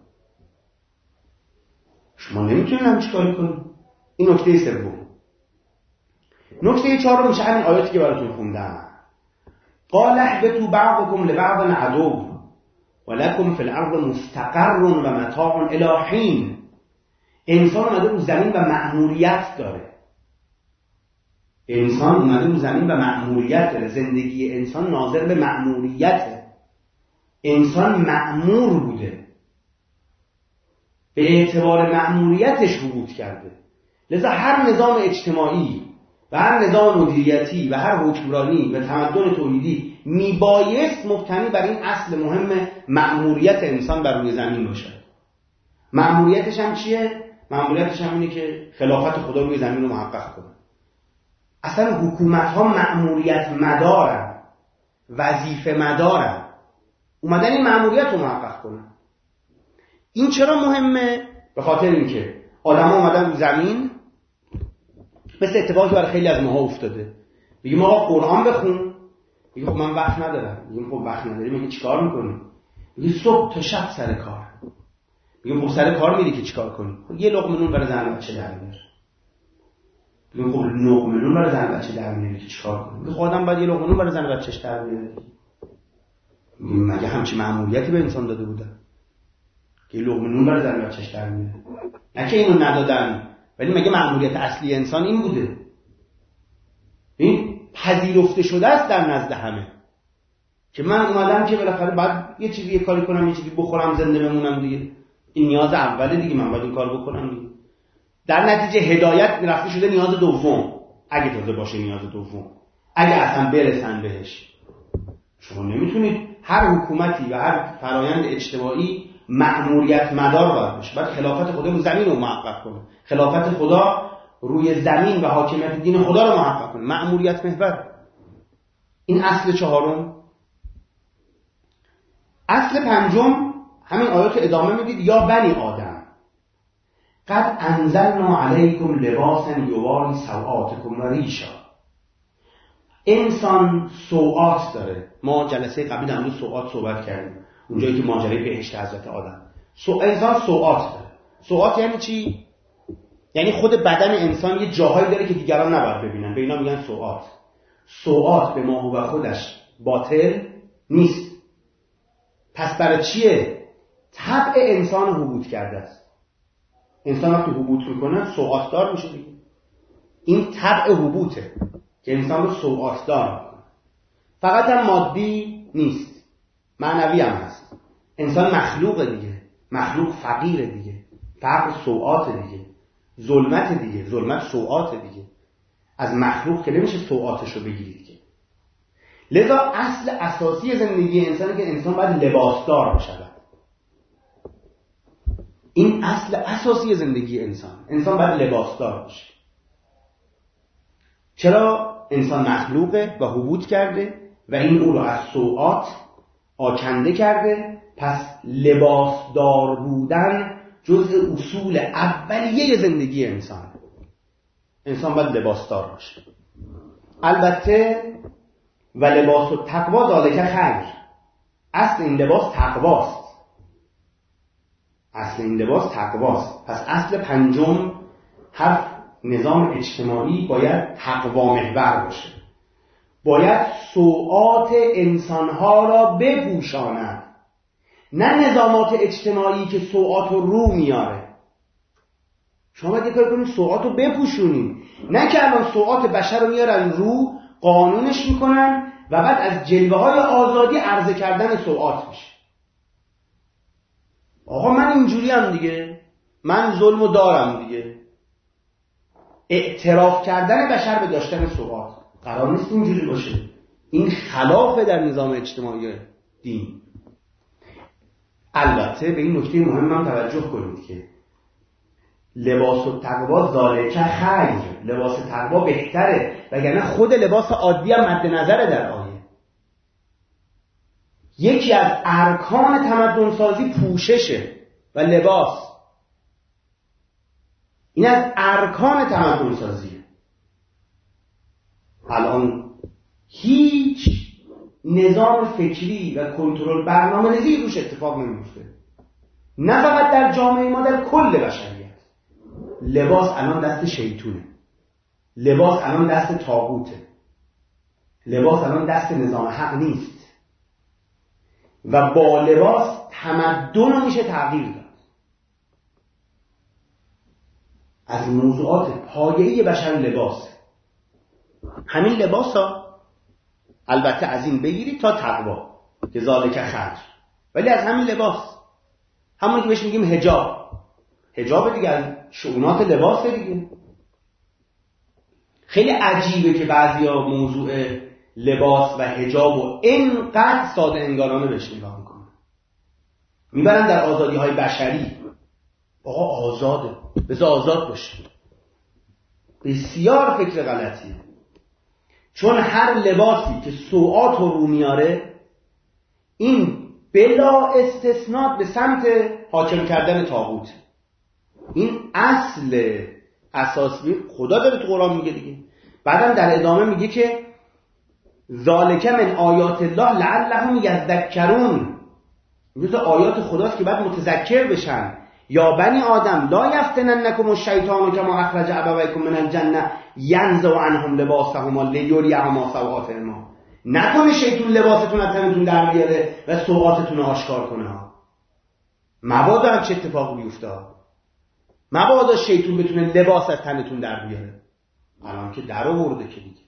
Speaker 1: شما نمیتونید همچین کاری کنید. این نکته سوم. نکته چهارم میشه همین آیاتی که براتون خوندم. قال اهبطوا بعضكم لبعض عدو ولكم في الارض مستقر و متاع الی حین. انسان اومده رو زمین و مأموریت داره. انسان اومده رو زمین و مأموریت داره. زندگی انسان ناظر به مأموریته. انسان مأمور بوده، به اعتبار مأموریتش حبوط کرده. لذا هر نظام اجتماعی و هر نظام مدیریتی و هر حکمرانی و تمدن توحیدی میبایست مبتنی بر این اصل مهم مأموریت انسان بر روی زمین باشه. مأموریتش هم چیه؟ مأموریتش هم اینه که خلافت خدا روی زمین رو محقق کنه. اصلا حکومت ها مأموریت مدارن، وظیفه مدارن، اومدن این مأموریت رو محقق کنن. این چرا مهمه؟ به خاطر اینکه آدم‌ها اومدن رو زمین، مثل اتفاقی برای خیلی از ماها افتاده. میگیم آقا قرآن بخون، میگه خب من وقت ندارم. میگیم خب وقت نداری، میگه چیکار میکنی؟ میگه صبح تا شب سر کار. میگیم خب سر کار میری که چیکار کنی؟ خب یه لقمه نون برای زن و بچه در میاری. میگیم خب لقمه نون برای زن و بچه در میاری که چیکار کنی؟ میگه خب آدم باید یه لقمه نون برای زن و بچه‌ش در بیاره. میگیم مگه همچین مأموریتی به انسان داده بودن که یه لقمه نون برای زن و بچه‌ش در میاره؟ نه که اینو ندادن، ولی مگه مأموریت اصلی انسان این بوده؟ این پذیرفته شده است در نزد همه که من اومدم که بالاخره بعد یه چیزی یه کاری کنم، یه چیزی بخورم، زنده بمونم دیگه. این نیاز اوله دیگه، من باید این کار بکنم دیگه. در نتیجه هدایت رفته شده نیاز دوم، اگه تازه باشه نیاز دوم، اگه اصلا برسن بهش. شما نمیتونید هر حکومتی و هر فرایند اجتماعی مأموریت مدار باید باشه. بعد خلافت خدا رو زمین رو محقق کنه، خلافت خدا روی زمین و حاکمیت دین خدا رو محقق کنه، مأموریت محور. این اصل چهارم. اصل پنجم همین آیات ادامه میدید. یا بنی آدم قد انزلنا علیکم لباسا یواری سوآتکم و ریشا. انسان سوآت داره. ما جلسه قبلی در مورد سوآت صحبت کردیم، اونجایی که ماجرای بهشت حضرت آدم. سو انسان سوآت داره. سوآت یعنی چی؟ یعنی خود بدن انسان یه جاهایی داره که دیگران نباید ببینن، به اینا میگن سوآت. سوآت به ما و خودش باطل نیست. پس برای چیه؟ طبع انسان حبوط کرده است. انسان وقتی حبوط میکنه سوآت دار میشه دیگه. این طبع حبوطه که انسان رو سوآت دار میکنه. فقط هم مادی نیست، معنوی هم هست. انسان مخلوق دیگه، مخلوق فقیر دیگه، فقر سوآت دیگه، ظلمت دیگه، ظلمت سوآت دیگه. از مخلوق که نمیشه سوآتش رو بگیری دیگه. لذا اصل اساسی زندگی انسانه که انسان باید لباسدار بشود. این اصل اساسی زندگی انسان. انسان باید لباسدار باشه. چرا؟ انسان مخلوقه و حبوط کرده و این او رو از سوآت آکنده کرده. پس لباسدار بودن جزء اصول اولیه زندگی انسان. انسان باید لباسدار باشه. البته و لباس و تقوا ذالک خیر. اصل این لباس تقواست. اصل این لباس تقواست. پس اصل پنجم، هر نظام اجتماعی باید تقوا محور باشه. باید سوآت انسانها را بپوشاند، نه نظامات اجتماعی که سوآت رو رو میاره. شما باید یه کار کنید سوآت رو بپوشونید، نه که الان سوآت بشر رو میارن رو، قانونش میکنن و بعد از جلوه های آزادی عرضه کردن سوآت میشه. آقا من اینجوری هم دیگه، من ظلمو دارم دیگه. اعتراف کردن بشر به داشتن سوءات قرار نیست اینجوری باشه. این خلافه در نظام اجتماعی دین. البته به این نکته مهم هم توجه کنید که لباس التقوا ذالک خیر، لباس تقوا بهتره، وگرنه خود لباس عادی هم مد نظره در آیه. یکی از ارکان تمدن سازی پوششه و لباس، این از ارکان تمدن سازیه. الان هیچ نظام فکری و کنترل برنامه‌ریزی روش اتفاق نمیفته، نه فقط در جامعه ما، در کل بشریت. لباس الان دست شیطونه، لباس الان دست طاغوته، لباس الان دست نظام حق نیست و با لباس تمدن رو میشه تغییر داد. از موضوعات پایه‌ای بشر لباس. همین لباس ها البته از این بگیرید تا تقوا که ذالک خیر، ولی از همین لباس، همون که بهش میگیم حجاب. حجاب دیگه از شؤونات لباس دیگه. خیلی عجیبه که بعضیا موضوع لباس و حجاب و اینقدر ساده انگارانه بهش نگاه میکنن، میبرن در آزادی های بشری. آقا آزاده، بذار آزاد باشه. بسیار فکر غلطیه، چون هر لباسی که سوءات رو میاره این بلا استثناء به سمت حاکم کردن طاغوت. این اصل اساسی خدا داره تو قرآن میگه دیگه. بعدم در ادامه میگه که ذالک من آیات الله لعلهم یذکرون، میگه آیات خداست که بعد متذکر بشن. یا بنی آدم لا یفتننکم الشیطان کما اخرج ابویکم من الجنه ینزع عنهم لباسهما لیریهما سوآتهما. نکنه شیطان لباستون از تنتون در بیاره و سوءاتتون رو آشکار کنه ها. مبادا هم چه اتفاقی بیفته، مبادا شیطان بتونه لباس از تنتون در بیاره. الان که در آورده که دیگه،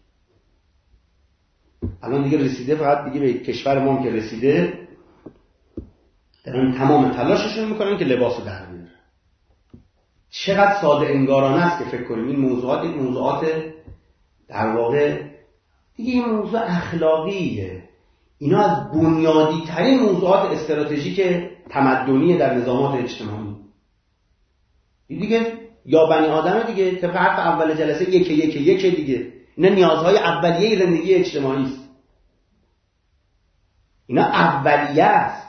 Speaker 1: الان دیگه رسیده، فقط دیگه به کشور ما که رسیده دارن تمام تلاششون میکنن که لباس رو در بیاره. چقدر ساده انگارانه است که فکر کنیم این موضوعات این موضوعات در واقع دیگه این موضوع اخلاقیه. اینا از بنیادی ترین موضوعات استراتژیک تمدنی در نظامات اجتماعی. دیگه یا بنی آدم دیگه، طبق حرف اول جلسه یک یک یک دیگه. اینا نیازهای اولیه زندگی اجتماعی است. اینا اولیه است.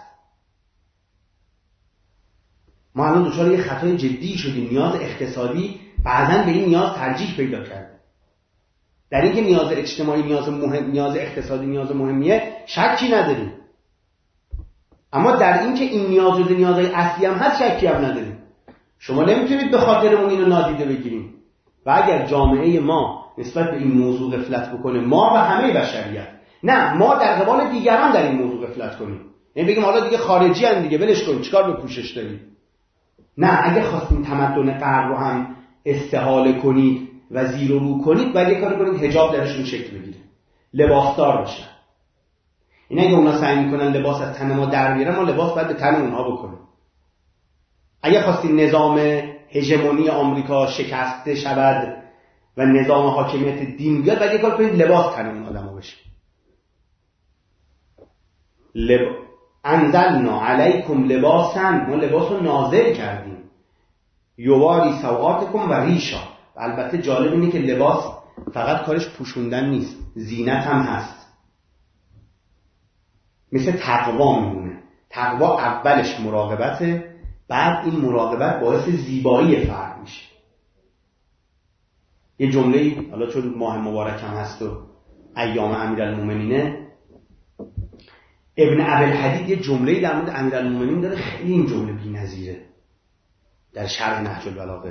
Speaker 1: ما الان دچار یه خطای جدی شدیم. نیاز اقتصادی بعضن به این نیاز ترجیح پیدا کرده. در اینکه نیاز اجتماعی نیاز مهم، نیاز اقتصادی نیاز مهمیه شکی نداریم، اما در اینکه این نیاز و نیازهای اصلی هم هست شکی هم نداریم. شما نمیتونید به خاطرمون اینو نادیده بگیریم. و اگر جامعه ما نسبت به این موضوع غفلت بکنه، ما و همه بشریت، نه ما در قبال دیگران در این موضوع غفلت کنیم، یعنی بگیم حالا دیگه خارجی ان دیگه ولش کن، چیکار به پوشش داریم. نه، اگه خواستیم تمدن غرب رو هم استحاله کنید و زیر و رو کنید، باید یه کار کنید حجاب درشون شکل بگیره، لباسدار بشن. این اگه اونا سعی میکنن لباس از تن ما در بیارن، ما لباس باید به تن اونها بکنیم. اگه خواستیم نظام هژمونی آمریکا شکسته شود و نظام حاکمیت دین بیاد، باید یه کار کنید لباس تن اون آدمو بشه. لب... انزلنا علیکم لباسا، ما لباس رو نازل کردیم، یواری سوآتکم و ریشا. البته جالب اینه که لباس فقط کارش پوشوندن نیست، زینت هم هست. مثل تقوا میمونه. تقوا اولش مراقبته، بعد این مراقبت باعث زیبایی فرد میشه. یه جمله، حالا چون ماه مبارک هم هست و ایام امیرالمومنینه، ابن ابوالحدید یه جمله‌ای در مورد امیرالمومنین داره، خیلی این جمله بی‌نظیره در شرح نهج البلاغه.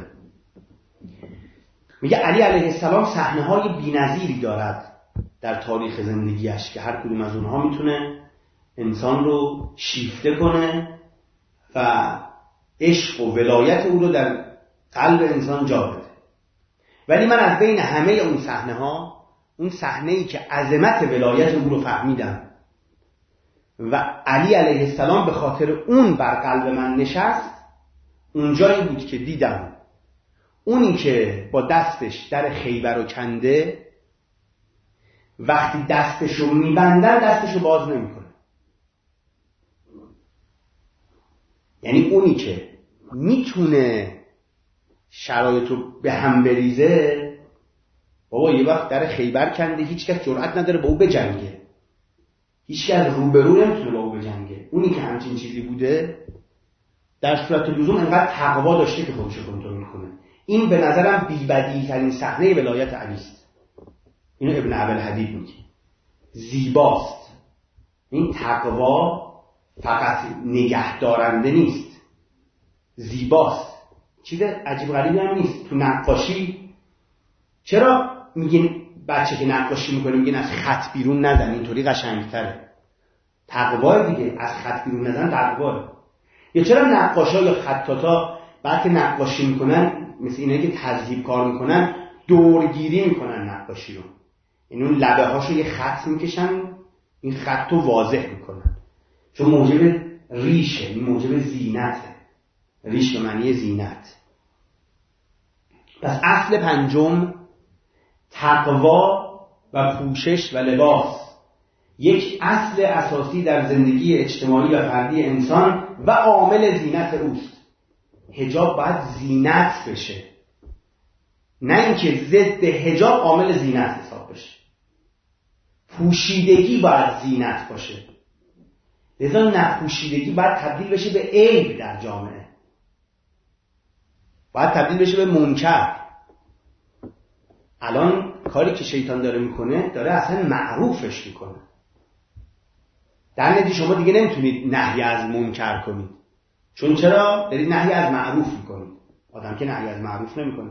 Speaker 1: میگه علی علیه السلام صحنه‌های بی‌نظیری دارد در تاریخ زندگیش که هر کدوم از اونها میتونه انسان رو شیفته کنه و عشق و ولایت او رو در قلب انسان جا بده. ولی من از بین همه اون صحنه‌ها، اون صحنه‌ای که عظمت ولایت او رو فهمیدم و علی علیه السلام به خاطر اون بر قلب من نشست، اونجایی بود که دیدم اونی که با دستش در خیبر رو کنده وقتی دستشو میبندن دستشو باز نمیکنه. یعنی اونی که میتونه شرایطو به هم بریزه، بابا یه وقت در خیبر کنده، هیچ کس جرئت نداره با او بجنگه، هیچ کس روبرو نمیتونه با او بجنگه. اونی که همچین چیزی بوده در صورت لزوم انقدر تقوا داشته که خودشو کنترل کنه. این به نظرم بی‌بدیع ترین صحنه ولایت علی است. اینو ابن ابوالحدید میگه، زیباست. این تقوا فقط نگهدارنده نیست، زیباست. چیز عجیب غریبی هم نیست. تو نقاشی چرا میگین بچه که نقاشی میکنه میگین از خط بیرون نزن، اینطوری قشنگتره؟ تقوا دیگه، از خط بیرون نزن تقوا. یا چرا نقاشا یا خطاطا بعد که نقاشی میکنن مثل اینایی که تذهیب کار میکنن دورگیری میکنن نقاشی رو، این اون لبه هاشو یه خط میکشن، این خط رو واضح میکنن چون موجب ریشه، این موجب زینته. ریش به معنی زینت. پس اصل پنجم تقوا و پوشش و لباس یک اصل اساسی در زندگی اجتماعی و فردی انسان و عامل زینت اوست. حجاب باید زینت بشه، نه اینکه ضد حجاب عامل زینت حساب بشه. پوشیدگی باید زینت باشه، لذا نپوشیدگی باید تبدیل بشه به عیب در جامعه، باید تبدیل بشه به منکر. الان کاری که شیطان داره میکنه داره اصلا معروفش میکنه. در نتیجه شما دیگه نمیتونید نهی از منکر کنید، چون چرا؟ دارید نهی از معروف میکنید. آدم که نهی از معروف نمیکنه.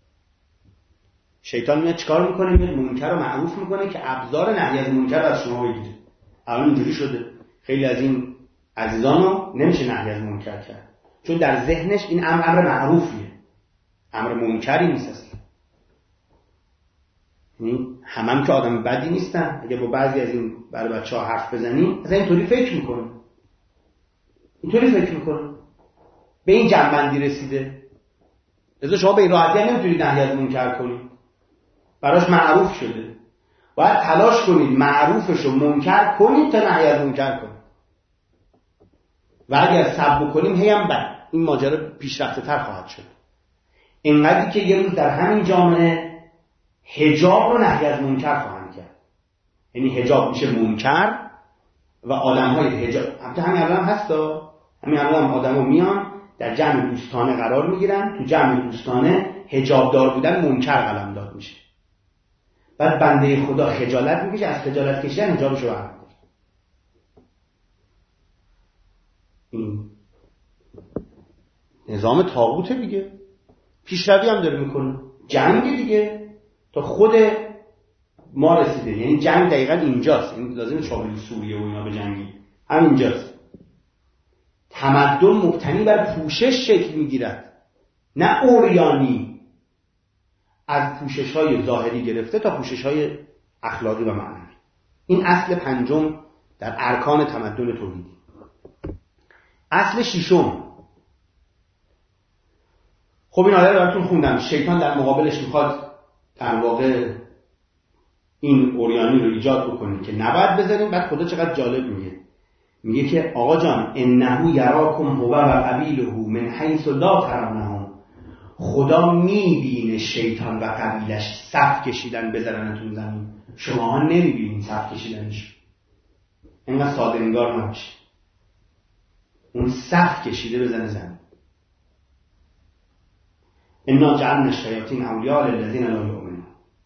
Speaker 1: شیطان میاد چیکار میکنه؟ میاد منکر رو معروف میکنه که ابزار نهی از منکر از شما بگیره. الان اینجوری شده خیلی از این عزیزانو نمیشه نهی از منکر کرد، چون در ذهنش این امر امر معروفیه، امر منکری نیست اصلا. همه هم که آدم بدی نیستن. اگه با بعضی از این برای بچه ها حرف بزنی اصلا اینطوری فکر میکنه، اینطوری فکر میکنه، به این جنبندی رسیده. لذا شما به این راحتی هم نمیتونید نهی از منکر کنید، براش معروف شده. باید تلاش کنید معروفش رو منکر کنید تا نهی از منکر کنید. و اگر صبر کنیم هی هم بد، این ماجرا پیشرفته تر خواهد شد. اینقدری که یه روز در همین جامعه حجاب رو نهی از منکر خواهند کرد. یعنی حجاب میشه منکر و آدم‌های حجاب، البته همین الان هستا، همین الان هم آدم‌ها میان در جمع دوستانه قرار میگیرن، تو جمع دوستانه حجاب دار بودن منکر قلمداد میشه. بعد بنده خدا خجالت میکشه، از خجالت کشیدن حجابشو برمی‌داره. این نظام طاغوته دیگه، پیشروی هم داره میکنه، جنگ دیگه تا خود ما رسیده. یعنی جنگ دقیقا اینجاست، این لازم شامل سوریه و اینا به جنگی همینجاست. تمدن مبتنی بر پوشش شکل میگیرد، نه عریانی، از پوشش های ظاهری گرفته تا پوشش های اخلاقی و معنوی. این اصل پنجم در ارکان تمدن توحیدی. اصل ششم، خب این آیه رو براتون خوندم. شیطان در مقابلش میخواد در واقع این عریانی رو ایجاد بکنه که نباید بذاریم. بعد خدا چقدر جالب میگه، میگه که آقا جان انه یراکم هو و قبیله من حیث لا ترونهم. خدا میبینه شیطان و قبیلش صف کشیدن بذارنتون زمین، شما ها نمیبینید صف کشیدنش. اینقدر ساده انگار نباشه، اون صف کشیده بزنه زمین. انا جعلنا الشیاطین اولیاء للذین لا یؤمنون.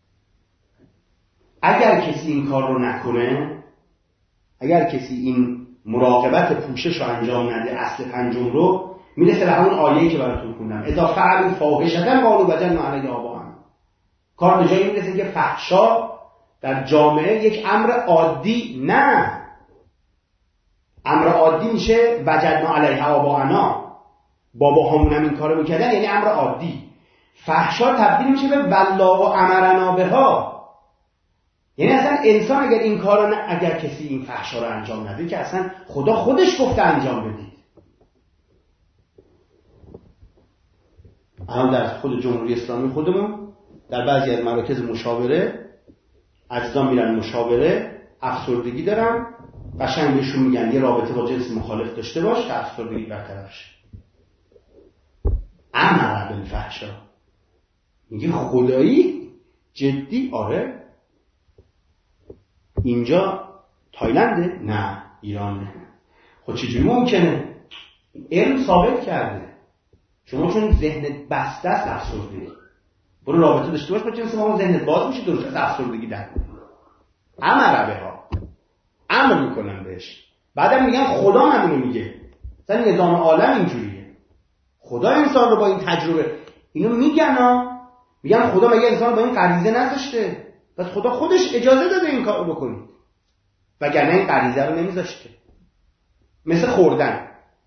Speaker 1: اگر کسی این کار رو نکنه، اگر کسی این مراقبت پوشش رو انجام نده، اصل پنجم رو، میرسه به همون آیه‌ای که براتون خوندم، اذا فعلوا فاحشة قالوا وجدنا علیها آباءنا. کار به جایی میرسه که فحشا در جامعه یک امر عادی، نه امر عادی میشه وجدنا علیها آباءنا، باباهامون هم این کارو میکردن، یعنی امر عادی. فحشا تبدیل میشه به والله امرنا بها، یعنی اصلا انسان اگر این کارو نه، اگر کسی این فحشا رو انجام نده که اصلا خدا خودش گفته انجام بدید. الان در خود جمهوری اسلامی خودمون در بعضی از مراکز مشاوره اجزا میرن مشاوره، افسردگی دارن، قشنگ بهشون میگن یه رابطه با جنس مخالف داشته باش که افسردگی برطرف شه. امر بالفحشا. میگه خدایی؟ جدی؟ آره. اینجا تایلنده؟ نه. ایرانه. خب چجوری ممکنه؟ علم ثابت کرده شما چون ذهنت بسته است افسردگی، برو رابطه داشته باش با جنس ما، ذهنت باز میشه، درست از افسردگی در امر بها، امر میکنن بهش. بعدم میگن خدا همینو میگه. مثلا نظام عالم اینجوریه، خدا انسان رو با این تجربه، اینو میگن ها، میگن خدا مگه انسان با این غریزه نذاشته؟ پس خدا خودش اجازه داده این کارو بکنید، وگرنه این غریزه رو نمیذاشته. مثل خوردن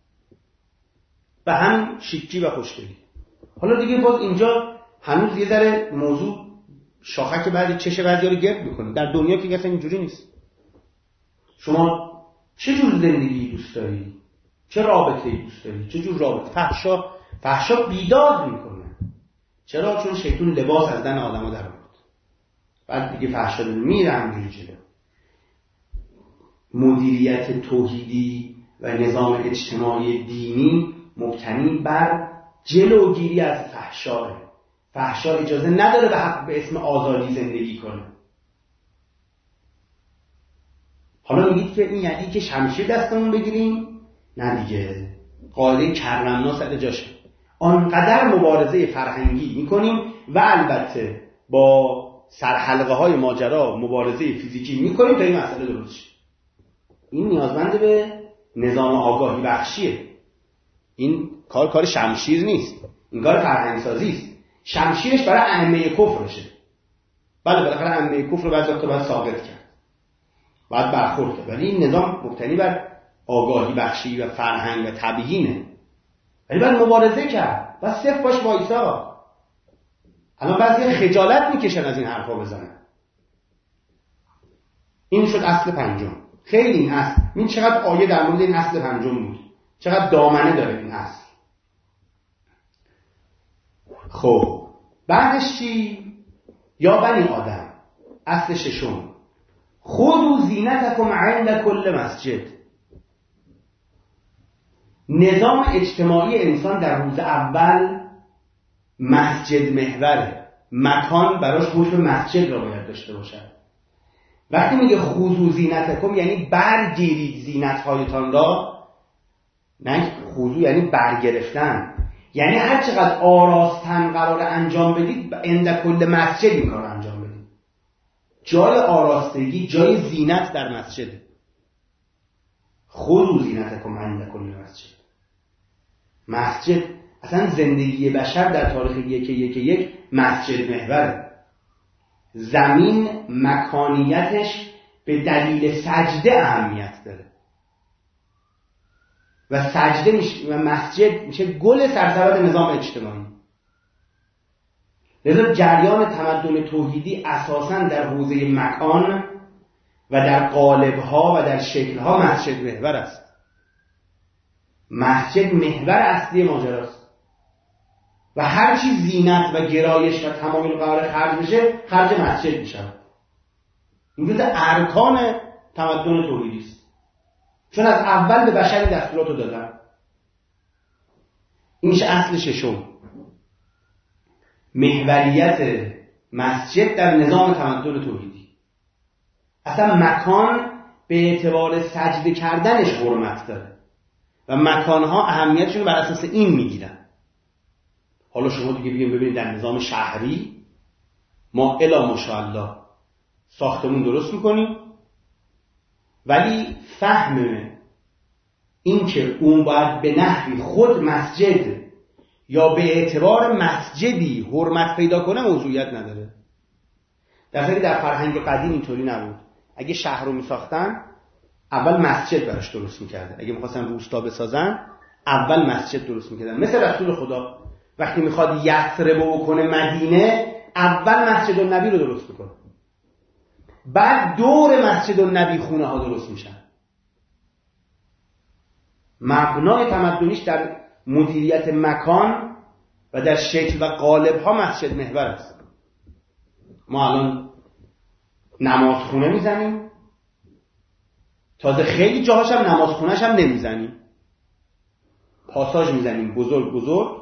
Speaker 1: و هم شیکی و خوشگلی. حالا دیگه باز اینجا هنوز یه ذره موضوع شاخک بعضی چش بعضی رو گرد میکنه. در دنیا که اصلا اینجوری نیست. شما چه جور زندگی دوست داری؟ چه رابطه‌ای دوست داری؟ چه جور رابطه؟ فحشا فحشا بیداد میکنه. چرا؟ چون شیطان لباس از دهن آدم‌ها در آورد. بعد دیگه فحشا میره همینجوری جلو. مدیریت توحیدی و نظام اجتماعی دینی مبتنی بر جلوگیری از فحشا. فحشا اجازه نداره به حق به اسم آزادی زندگی کنه. حالا میگید که این یعنی که شمشیر دستمون بگیریم؟ نه دیگه. قاعده کرمنا سر جاشه. آنقدر مبارزه فرهنگی میکنیم و البته با سرحلقه های ماجرا مبارزه فیزیکی میکنیم تا این مسئله درست شه. این نیازمند به نظام آگاهی بخشیه. این کار کار شمشیر نیست، این کار فرهنگ سازی است. شمشیرش برای ائمه کفرشه. بله بالاخره ائمه کفر رو بعضی وقتا باید ساقط کرد، باید برخورد کرد، ولی این نظام مبتنی بر آگاهی بخشی و فرهنگ و تبیینه. ولی باید مبارزه کرد، باید صفر باش وایسا. الان بعضی خجالت میکشن از این حرفا بزنن. این شد اصل پنجم. خیلی این اصل، این چقدر آیه در مورد این اصل پنجم بود، چقدر دامنه داره این اصل. خب بعدش چی؟ یا بنی آدم، اصل ششم، خذوا زینتکم عند کل مسجد. نظام اجتماعی انسان در روز اول مسجد محوره، مکان براش حکم مسجد را باید داشته باشد. وقتی میگه خذوا زینتکم یعنی برگیرید زینت‌هایتان را، نه خذوا یعنی برگرفتن، یعنی هر چقدر آراستن قرار انجام بدید عند کل مسجد این کار انجام بدید. جای آراستگی، جای زینت در مسجده. خذوا زینتکم عند کل مسجد. مسجد اصلا زندگی بشر در تاریخ یک یک یک مسجد محوره. زمین مکانیتش به دلیل سجده اهمیت داره و سجده میشه و مسجد میشه گل سرسبد نظام اجتماعی. لذا جریان تمدن توحیدی اساساً در حوزه مکان و در قالب‌ها و در شکل‌ها مسجد محور است. مسجد محور اصلی ماجراست و هر چی زینت و گرایش و تمایل قرار خرج بشه خرج مسجد میشه. این جزء ارکان تمدن توحیدی است، چون از اول به بشر دستورات رو دادن. این میشه اصل ششم، محوریت مسجد در نظام تمدن توحیدی. اصلا مکان به اعتبار سجده کردنش حرمت داره و مکانها اهمیتشون بر اساس این میگیرن. حالا شما دیگه بگیم ببینید در نظام شهری ما الا ماشاءالله ساختمون درست میکنیم، ولی فهم این که اون باید به نحوی خود مسجد یا به اعتبار مسجدی حرمت پیدا کنه موضوعیت نداره. در حالی در فرهنگ قدیم اینطوری نبود. اگه شهر رو میساختن اول مسجد براش درست میکردن. اگه میخواستن روستا بسازن اول مسجد درست میکردن. مثل رسول خدا وقتی میخواد یثرب بکنه مدینه اول مسجد النبی رو درست میکنه. بعد دور مسجد النبی خونه ها درست میشن. مبنای تمدنیش در مدیریت مکان و در شکل و قالب ها مسجد محور است. ما الان نماز خونه میزنیم، تازه خیلی جاهاش هم نماز خونهش هم نمیزنیم، پاساژ میزنیم بزرگ بزرگ،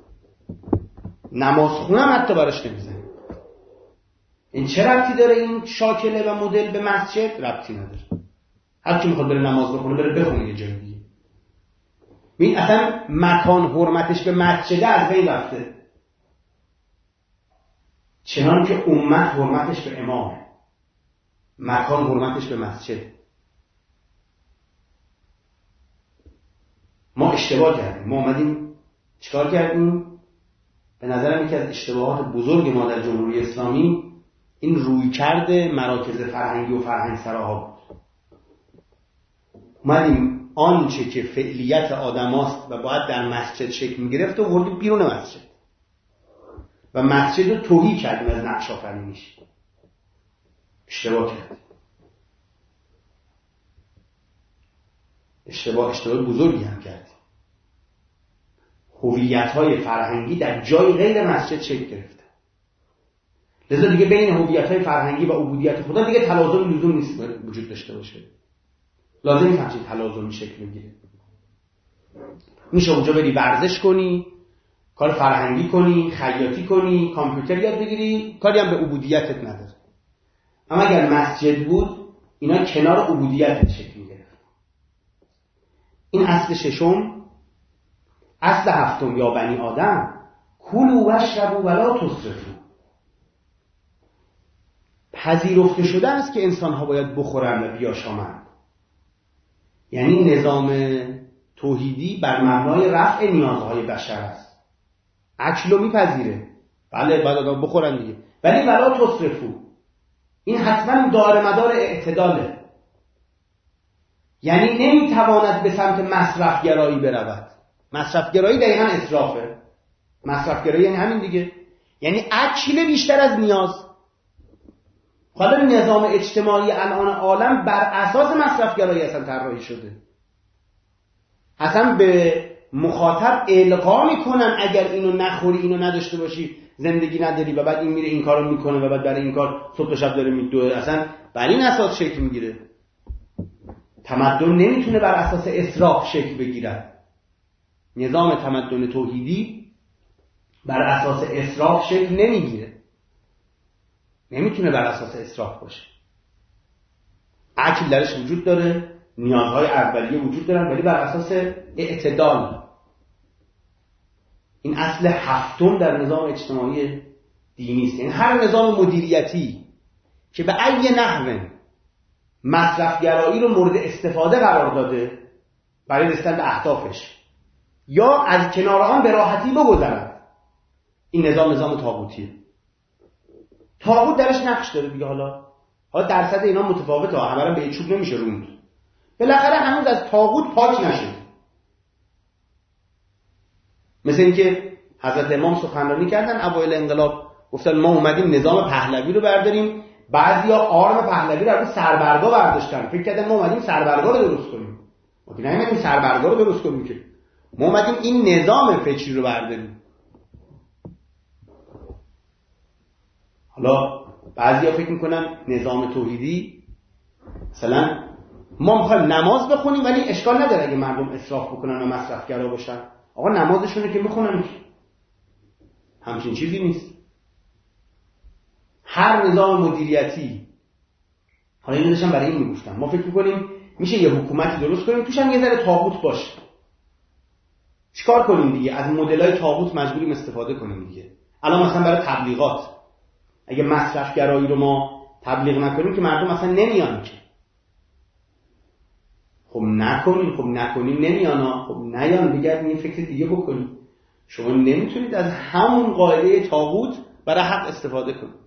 Speaker 1: نماز خونه هم حتی براش نمیزنیم. این چه ربطی داره این شاکله و مدل به مسجد؟ ربطی نداره. هر کی میخواد بره نماز بخونه بره بخونه یه جای دیگه. این اصلا مکان حرمتش به مسجد از بین رفته، چنان که امت حرمتش به امامه، مکان حرمتش به مسجد. ما اشتباه کردیم. ما اومدیم چیکار کردیم؟ به نظرم یکی از اشتباهات بزرگ ما در جمهوری اسلامی این رویکرد مراکز فرهنگی و فرهنگسراها بود. اومدیم آنچه که فعلیت آدماست و باید در مسجد شکل می‌گرفت و وردیم بیرون مسجد و مسجد رو تهی کردیم از نقش آفرینیش. اشتباه کردیم. اشتباه اشتباه بزرگی هم کردیم. هویت‌های فرهنگی در جای غیر مسجد شکل گرفته. لذا دیگه بین هویت‌های فرهنگی و عبودیت خدا دیگه تلازم لزوم نیست وجود داشته باشه. لازم نیست همچین تلازمی شکل بگیره. میشه اونجا بری ورزش کنی، کار فرهنگی کنی، خیاطی کنی، کامپیوتر یاد بگیری، کاری هم به عبودیتت نداره. اما اگر مسجد بود اینا کنار عبودیتت شکل می‌گرفت. این اصل ششم. اصل هفتم یا بنی آدم کلوا واشربوا ولا تسرفوا. پذیرفته شده است که انسان‌ها باید بخورند و بیاشامند. یعنی نظام توحیدی بر مبنای رفع نیازهای بشر است. اکل رو میپذیره، بله باید آدم بخورن دیگه، ولی ولا تسرفوا، این حتما دار مدار اعتداله. یعنی نمیتواند به سمت مصرف گرایی برود. مصرف گرایی دقیقاً اسرافه. مصرف گرایی یعنی همین دیگه، یعنی اکل بیشتر از نیاز. حالا نظام اجتماعی الان عالم بر اساس مصرف گرایی اصلا طراحی شده. اصلا به مخاطب القا میکنن اگر اینو نخوری، اینو نداشته باشی زندگی نداری، و بعد این میره این کارو میکنه و بعد برای این کار صبح و شب داره میدوه. اصلا بر این اساس شکل میگیره. تمدن نمیتونه بر اساس اسراف شکل بگیره. نظام تمدن توحیدی بر اساس اسراف شکل نمیگیره. نمیتونه بر اساس اسراف باشه. اکل درش وجود داره، نیازهای اولیه وجود دارن، ولی بر اساس اعتدال. این اصل هفتم در نظام اجتماعی دینی است. یعنی هر نظام مدیریتی که به ای نحو مصرفگرایی رو مورد استفاده قرار داده برای رسیدن به اهدافش یا از کنار آن به راحتی بگذرد، این نظام نظام طاغوتیه. طاغوت درش نقش داره دیگه. حالا حالا درصد اینا متفاوته، همه به چوب نمیشه روند. بالاخره هنوز از طاغوت پاک نشد. مثل اینکه حضرت امام سخنرانی کردن اوایل انقلاب، گفتن ما اومدیم نظام پهلوی رو برداریم. بعضیا آرم پهلوی رو از سربرگا برداشتن، فکر کردن ما اومدیم سربرگا رو درست کنیم. ما که نمی‌اومدیم سربرگا رو درست کنیم، که ما اومدیم این نظام فکری رو برداریم. حالا بعضیا فکر میکنن نظام توحیدی مثلا ما میخوایم نماز بخونیم ولی اشکال نداره اگه مردم اسراف بکنن و مصرفگرا باشن. آقا نمازشونه که میخونن، همچین چیزی نیست. هر نظام مدیریتی، حالا اینو داشتم برای این میگفتم، ما فکر میکنیم میشه یه حکومتی درست کنیم توش هم یه ذره طاغوت باشه. چیکار کنیم دیگه؟ از مدل‌های طاغوت مجبوریم استفاده کنیم دیگه. الان مثلا برای تبلیغات اگه مصرف گرایی رو ما تبلیغ نکنیم که مردم اصلا نمیان که. خب نکنیم، خب نکنیم نمیان، خب نیان بگردیم یه فکر دیگه بکنیم. شما نمیتونید از همون قاعده طاغوت برای حق استفاده کنید.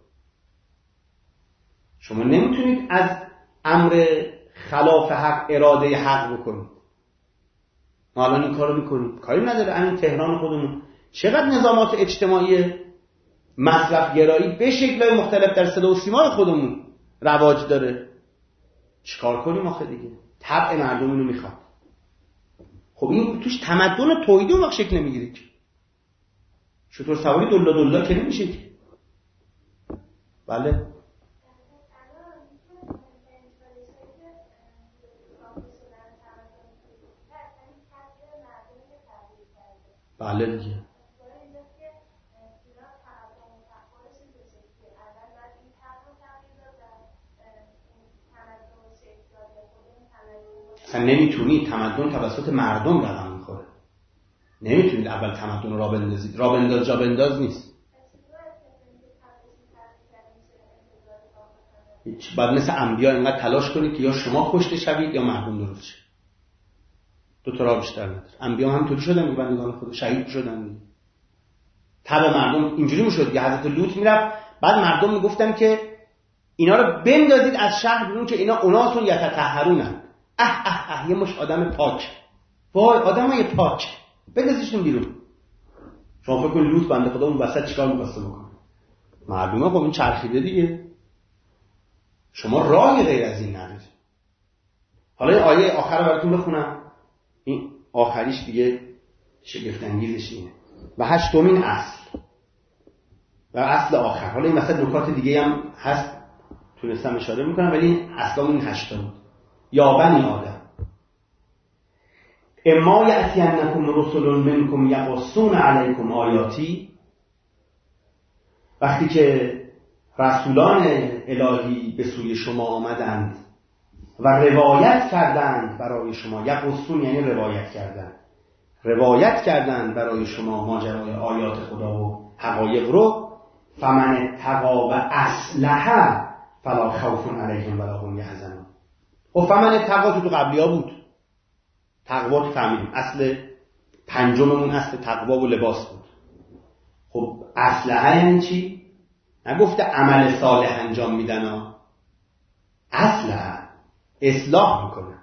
Speaker 1: شما نمیتونید از امر خلاف حق اراده حق بکنید. ما الان این کارو میکنیم، کاری نداره. همین تهران خودمون چقدر نظامات اجتماعی مصرف گرایی به شکل‌های مختلف در صدا و سیمای خودمون رواج داره. چیکار کنیم آخه دیگه؟ طبع مردم اینو میخواد. خب این توش تمدن توحیدی اون وقت شکل نمیگیره که. شطور سواری دلا دلا که نمیشه که. بله بله دیگه. اصلا نمیتونید تمدن توسط مردم رقم میخوره. نمیتونید اول تمدن رو را بندازید. را بنداز جا بنداز نیست. بعد مثل انبیا اینقدر تلاش کنید که یا شما کشته شوید یا مردم درست شه. دو تا راه بیشتر نداره. انبیا هم طوری شدن که بندگان خدا شهید شدن. تبع مردم اینجوری میشد که حضرت لوط میرفت بعد مردم میگفتن که اینا رو بندازید از شهر بیرون که اینا اوناسون یتطهرونن. اه اه اه یه مش آدم پاک. وای آدمای پاک. بندازیشون بیرون. شما فکر کنید لوط بنده خدا اون وسط چیکار می‌خواسته بکنه؟ معلومه خب این چرخیده دیگه. شما راهی غیر از این ندارید. حالا این آیه آخر رو براتون بخونم. این آخریش دیگه شگفت انگیزش اینه. و هشتمین اصل. و اصل آخر. حالا این مثلا نکات دیگه هم هست تونستم اشاره میکنم ولی این اصلا این هشتم بود. یا بنی آدم اما یأتینکم رسل منکم یقصون علیکم آیاتی، وقتی که رسولان الهی به سوی شما آمدند و روایت کردند برای شما، یقصون یعنی روایت کردند، روایت کردند برای شما ماجرای آیات خدا و حقایق رو، فمن اتقی و اصلح فلا خوف علیهم ولا هم یحزنون. خب فمن اتقی تو قبلی‌ها بود. تقوا تو فهمیدیم اصل پنجممون اصل تقوا و لباس بود. خب اصلح یعنی چی؟ نگفته عمل صالح انجام میدن ها. اصلح اصلاح میکنه.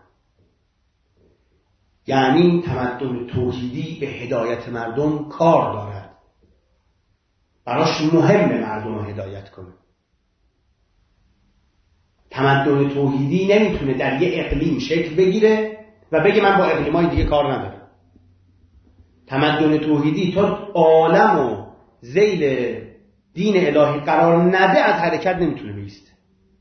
Speaker 1: یعنی تمدن توحیدی به هدایت مردم کار دارد. براش مهم مردم رو هدایت کنه. تمدن توحیدی نمیتونه در یه اقلیم شکل بگیره و بگه من با اقلیم‌های دیگه کار ندارم. تمدن توحیدی تا عالم و ذیل دین الهی قرار نده از حرکت نمیتونه بیسته.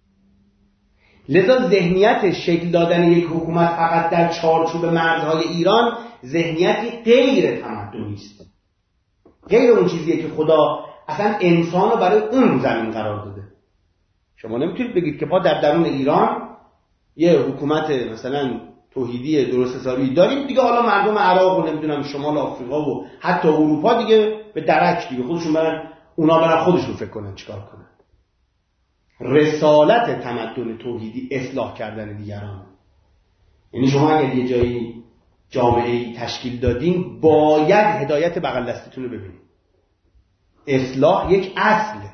Speaker 1: لذا ذهنیت شکل دادن یک حکومت فقط در چارچوب مرزهای ایران ذهنیتی غیر تمدنی است. غیر اون چیزیه که خدا اصلا انسان رو برای اون زمین قرار داده. شما نمیتونید بگید که ما در درون ایران یه حکومت مثلا توحیدی درست حسابی داریم دیگه، حالا مردم عراق و نمیدونم شمال آفریقا و حتی اروپا دیگه به درک دیگه خودشون برن، اونا برن خودشون فکر کنن چیکار کنن. رسالت تمدن توحیدی اصلاح کردن دیگران. یعنی شما اگر یه جایی جامعه‌ای تشکیل دادین باید هدایت بغل دستتون رو ببینید. اصلاح یک اصله.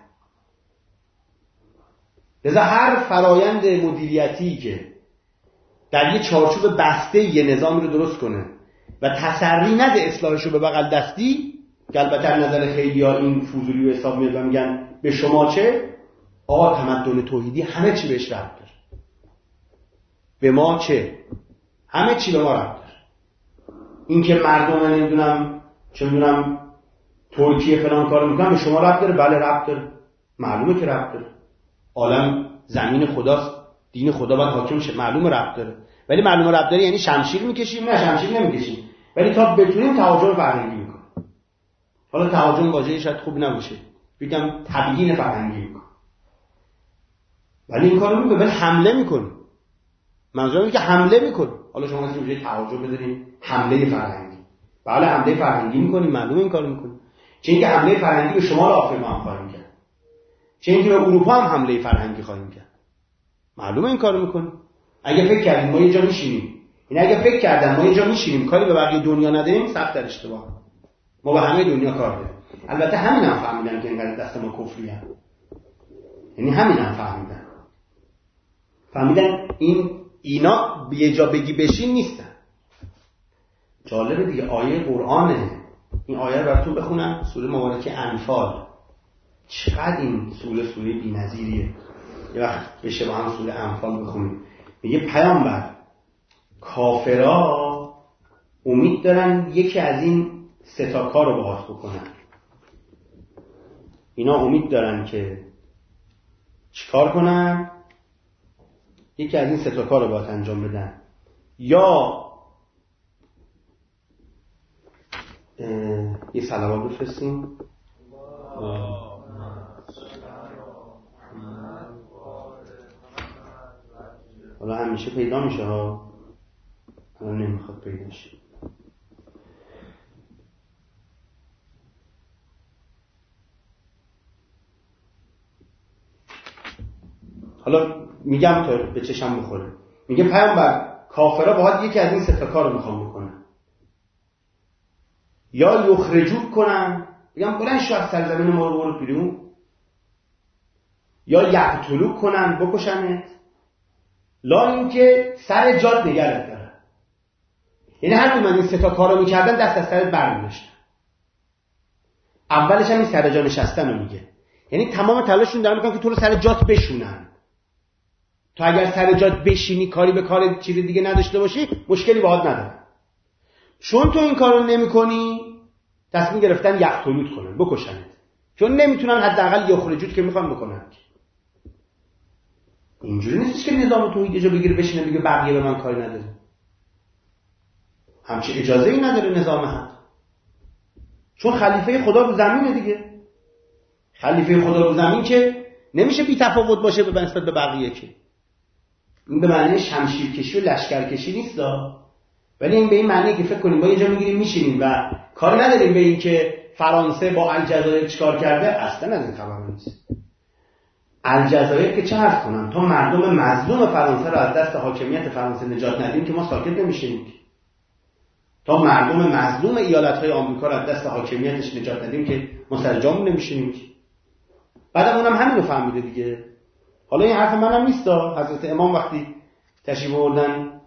Speaker 1: لذا هر فرایند مدیریتی که در یه چارچوب بسته یه نظامی رو درست کنه و تسری نده اصلاحش رو به بغل دستی، که البته نظر خیلی ها این فضولی به حساب میاد و میگن به شما چه؟ آقا تمدن توحیدی همه چی بهش ربط داره. به ما چه؟ همه چی به ما ربط داره. این که مردم نمیدونم چه میدونم ترکیه فلان کارو میکنن به شما ربط داره؟ بله ربط داره. معلومه که ربط داره. عالم زمین خداست، دین خدا باید حاکم شه، معلومه ربط داره. ولی معلومه ربط داره یعنی شمشیر میکشیم؟ نه شمشیر نمیکشیم، ولی تا بتونیم تهاجم فرهنگی میکنیم. حالا تهاجم واژه‌ای شاید خوب نباشه، بگم تبیین فرهنگی میکنیم، ولی این کارو میکنیم، ولی حمله میکنیم. منظورم اینه که حمله میکنیم. حالا شما مثلا میگید تهاجم بذاریم حمله فرهنگی. بله حمله فرهنگی میکنیم، معلومه این کارو میکنیم. چه اینکه حمله فرهنگی به شمال آفریقا هم خواهیم کرد، چه اینکه به اروپا هم حمله فرهنگی خواهیم کرد. معلومه این کارو میکنیم. اگه فکر کردیم ما یه جا میشینیم، این اگه فکر کردن ما یه جا میشینیم کاری به بقیه دنیا نداریم، سخت در اشتباه. ما به همه دنیا کار داریم. البته همین هم فهمیدن که اینقدر دست ما کفری هم. یعنی همین هم فهمیدن. فهمیدن این اینا به یه جا بگی بشین نیستن. جالبه دیگه، آیه قرآنه. این آیه رو براتون بخونم، سوره مبارکه انفال. چقدر این سوره سوره بی‌نظیریه. یه وقت بشه با هم سوره انفال بخونیم. میگه پیامبر کافرها امید دارن یکی از این سه تا کار رو باهات بکنن. اینا امید دارن که چیکار کنن؟ یکی از این سه تا کار رو باهات انجام بدن. یا یه صلوات بفرستیم. حالا همیشه پیدا میشه ها، الان نمیخواد پیدا شه. حالا میگم تا به چشم بخوره. میگه پیامبر کافرها باید یکی از این سه تا کار رو میخوام بکنن. یا یخرجوک کنن، بگم بلند شو از سرزمین ما رو برو بیرون، یا یقتلوک کنن، بکشنت، لا اینکه سر جات نگرت دارن. یعنی هر من این سه تا کارو میکردن دست از سرت برمی‌داشتن. اولش هم این سر جا نشستن رو میگه، یعنی تمام تلاششون دارن میکنن که تو رو سر جات بشونن. تو اگر سر جات بشینی کاری به کار چیز دیگه نداشته باشی مشکلی باهات نداره. چون تو این کارو نمی‌کنی تصمیم گرفتن یقتلوت کنن، بکشنت. چون نمیتونن حداقل یخرجوت که میخوان بکنن. اینجوری نیستش که نظام توحید اجازه بگیره بشینه بگه بقیه به من کاری نداره. همچه اجازه ای نداره نظام حق. چون خلیفه خدا رو زمینه دیگه. خلیفه خدا رو زمین که نمیشه بی تفاوت باشه به نسبت به بقیه. که این به معنی شمشیر کشی و لشکر کشی نیست، ولی این به این معنیه که فکر کنیم ما یه جا میگیریم میشینیم و کار نداریم به این که فرانسه با الجزایر چیکار کرده. اصلا از این خبر نیست. الجزایر که چه حرف کنن، تا مردم مظلوم فرانسه رو از دست حاکمیت فرانسه نجات ندیم که ما ساکت نمیشیم. تا مردم مظلوم ایالت‌های آمریکا رو از دست حاکمیتش نجات ندیم که ما سر جامون نمیشیم. بعدم اونم همین رو فهمیده دیگه. حالا این حرف منم نیست. حضرت امام وقتی تشریف آوردن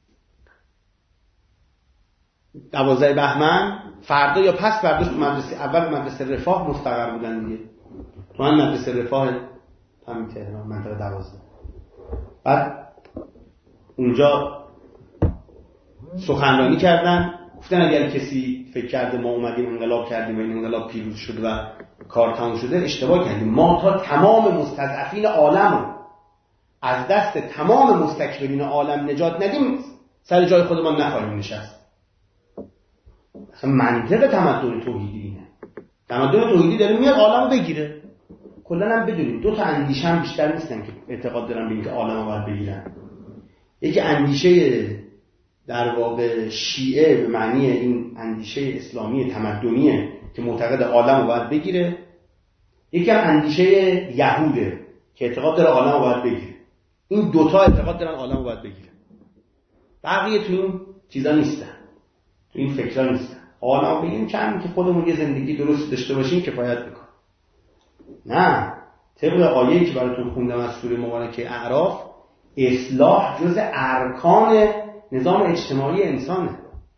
Speaker 1: دوازده بهمن، فردا یا پس فردا تو مدرسه اول مدرسه رفاه مستقر بودن دیگه. تو من مدرسه رفاه همین تهران منطقه دوازده. بعد اونجا سخنرانی کردن، گفتن اگر کسی فکر کرده ما اومدیم انقلاب کردیم و این انقلاب پیروز شد و کار تموم شده اشتباه کردیم. ما تا تمام مستضعفین عالم از دست تمام مستکبرین عالم نجات ندیم سر جای خودمان نخواهیم نشست. اصلا منطق تمدن توحیدی اینه. تمدن توحیدی داره میاد عالمو بگیره. کلا هم بدونید دو تا اندیشه هم بیشتر نیستن که اعتقاد دارن به اینکه عالمو باید بگیرن. یکی اندیشه در واقع شیعه به معنی این اندیشه اسلامی تمدنیه که معتقد عالمو باید بگیره. یکی هم اندیشه یهوده که اعتقاد داره عالمو باید بگیره. این دوتا اعتقاد دارن عالمو باید بگیره. بقیه تو این چیزا نیستن. تو این فکرها نیستن. عالمو بگیریم که همین که خودمون یه زندگی درست داشته باشیم کفایت میکنه. نه، طبق آیه‌ای که براتون خوندم از سوره مبارکه اعراف، اصلاح جز ارکان نظام اجتماعی انسانه.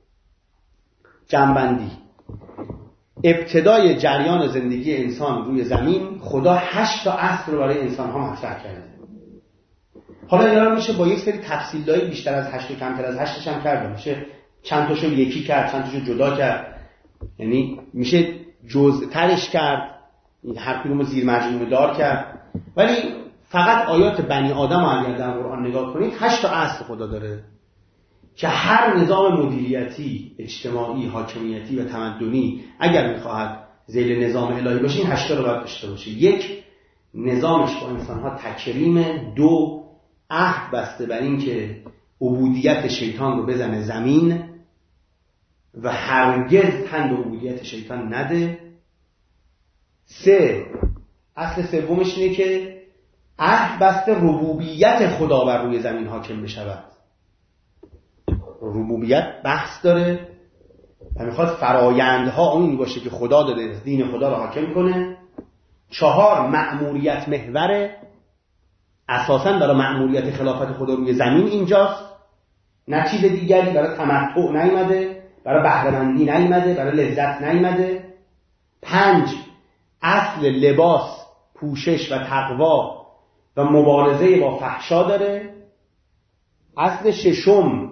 Speaker 1: جنبندی: ابتدای جریان زندگی انسان روی زمین خدا هشت تا اصل رو برای انسان‌ها مطرح کرده. حالا اینا میشه با یک سری تفصیل‌های بیشتر از هشت و کمتر از هشتش هم کرد. میشه چند تاشو یکی کرد، چند تاشو جدا کرد. یعنی میشه جزء‌ترش کرد، هر کدومو زیر مجموعه دار کرد. ولی فقط آیات بنی آدم رو اگر در قرآن نگاه کنید هشت تا اصل خدا داره که هر نظام مدیریتی، اجتماعی، حاکمیتی و تمدنی اگر میخواهد ذیل نظام الهی باشه این هشت تا رو باید داشته باشه. یک، نظامش با انسانها تکریم. دو، عهد بسته بر این که عبودیت شیطان رو بزنه زمین و هرگز تن به عبودیت شیطان نده. سه، اصل سومش اینه که عهد بسته ربوبیت خدا بر روی زمین حاکم بشود. ربوبیت بحث داره و میخواد فرایندها اون باشه که خدا داده دین خدا رو حاکم کنه. چهار، مأموریت محوره، اساساً برای مأموریت خلافت خدا روی زمین اینجاست، نه چیز دیگری. برای تمتع نیامده، برای بهره‌مندی نیامده، برای لذت نیامده. پنج، اصل لباس، پوشش و تقوا و مبارزه با فحشا داره. اصل ششم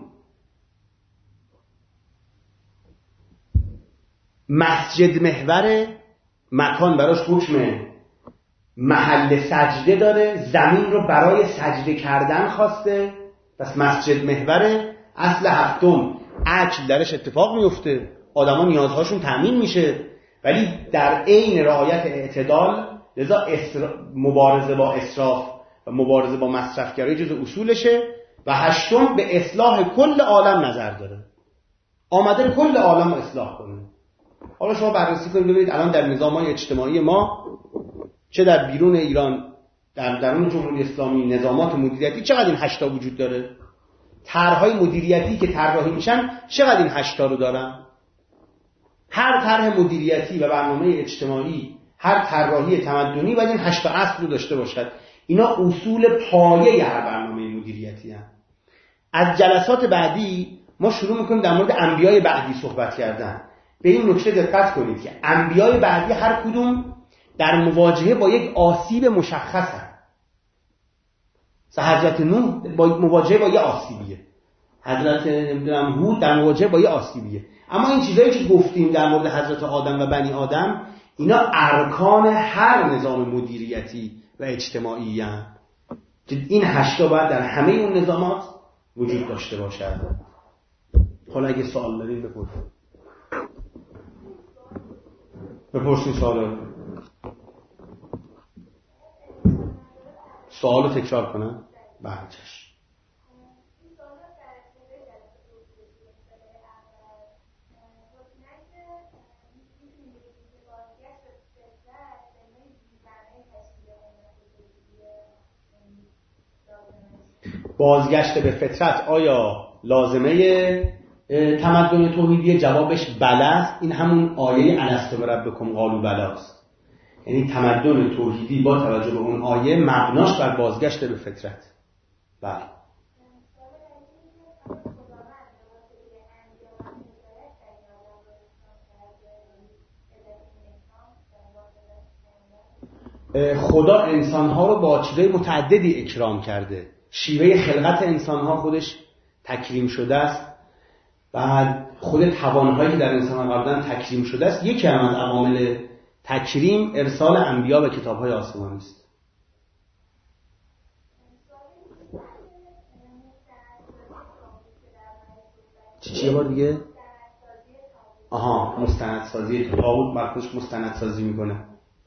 Speaker 1: مسجد محور، مکان براش حکم محل سجده داره، زمین رو برای سجده کردن خواسته، پس مسجد محوره. اصل هفتم اکل درش اتفاق میفته، آدما نیازهاشون تامین میشه، ولی در عین رعایت اعتدال. لذا اسر... مبارزه با اسراف و مبارزه با مصرفگرایی جز اصولشه. و هشتم به اصلاح کل عالم نظر داره، آمده کل عالم رو اصلاح کنه. حالا شما بررسی کنید ببینید الان در نظام‌های اجتماعی ما، چه در بیرون ایران، در درون جمهوری اسلامی، نظامات مدیریتی چقدر این هشتا وجود داره؟ طرح‌های مدیریتی که طراحی میشن چقدر این هشتا رو دارن؟ هر طرح مدیریتی و برنامه اجتماعی، هر طراحی تمدنی باید این هشتا اصل رو داشته باشد. اینا اصول پایه هر برنامه مدیریتی هستند. از جلسات بعدی ما شروع میکنیم در مورد انبیای بعدی صحبت کردن. به این نکته دقت کنید که انبیای بعدی هر کدوم در مواجهه با یک آسیب مشخص هستند. حضرت نوح با مواجهه با یک آسیبیه، حضرت نمیدونم هود در مواجهه با یک آسیبیه. اما این چیزایی که گفتیم در مورد حضرت آدم و بنی آدم، اینا ارکان هر نظام مدیریتی و اجتماعی هستند که این هشتا باید در همه اون نظامات وجود داشته باشد. حالا اگه سوال دارید بپرسید. بپرسید سوال. سوالو تکرار کنم. بچش. بازگشت به فطرت آیا لازمه تمدن توحیدی؟ جوابش بله است. این همون آیه الستو بربکم قالوا بلی است. یعنی تمدن توحیدی با توجه به اون آیه مبناش بر بازگشت به فطرت. بله. خدا انسانها رو با چیزهای متعددی اکرام کرده. شیوه خلقت انسانها خودش تکریم شده است. بعد خود توانهایی که در انسان قبلا تکریم شده است. یکی هم از عوامل تکریم ارسال انبیا و کتاب‌های آسمانی است. چی چیه بار دیگه؟ آها، مستندسازی طاغوت بر خودش مستندسازی میکنه.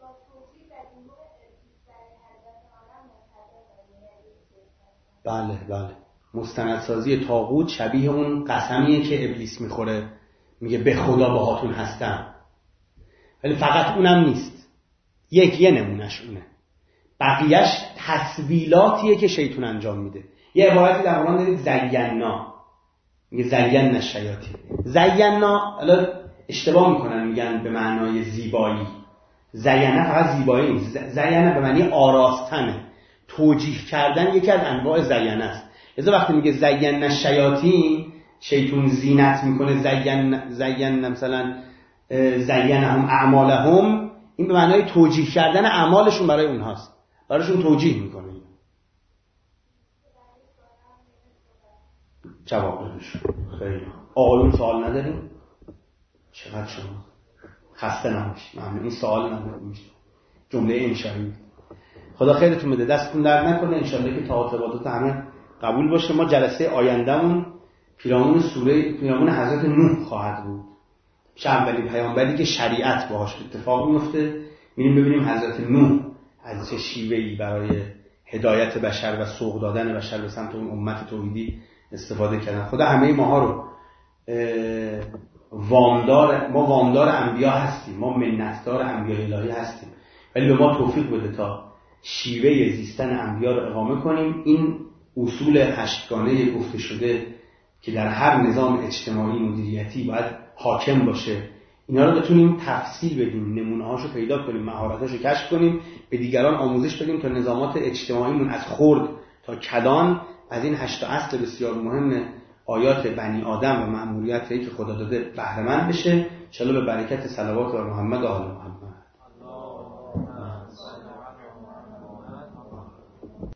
Speaker 1: بله بله، مستندسازی طاغوت شبیه اون قسمیه که ابلیس میخوره، میگه به خدا باهاتون هستم. ولی فقط اونم نیست، یک یه نمونش اونه، بقیهش تسویلاتیه که شیطان انجام میده. یه عبارتی در قرآن دارید زینا، میگه زینا الشیاطین. زینا حالا اشتباه میکنن میگن به معنای زیبایی. زینا فقط زیبایی نیست، زینا به معنی آراستنه، توجیه کردن یکی از انواع زینه است. لذا وقتی میگه زینا الشیاطین، شیطان زینت میکنه، زین زین مثلا زینهم اعمالهم، این به معنای توجیه کردن اعمالشون برای اونهاست، برایشون توجیه میکنه. جواب بدش. خیلی آقایون سوال نداریم؟ چقدر شما خسته نباشید. ممنون. این سوال نداریم. جمله انشایی. خدا خیرتون بده، دستتون درد نکنه. انشالله که تعاطبات همه قبول باشه. ما جلسه آیندهمون پیرامون سوره پیرامون حضرت نوح خواهد بود. چه اولین پیامبری که شریعت باهاش اتفاق میفته. میریم ببینیم حضرت نوح از چه شیوهی برای هدایت بشر و سوق دادن بشر به سمت اون امت توحیدی استفاده کردن. خدا همه ماها رو وامدار، ما وامدار انبیا هستیم، ما منتدار انبیاء الهی هستیم، ولی به ما توفیق بده تا شیوه زیستن انبیا رو اقامه کنیم. این اصول هشتگانه گفته شده که در هر نظام اجتماعی مدیریتی باید حاکم باشه، اینا رو بتونیم تفصیل بدیم، نمونه‌هاشو پیدا کنیم، مهارتاشو کشف کنیم، به دیگران آموزش بدیم تا نظامات اجتماعیمون از خرد تا کلان از این هشت اصل بسیار مهم آیات بنی آدم و مأموریتی که خدا داده بهره مند بشه. ان شاءالله به برکت صلوات و محمد و آل محمد.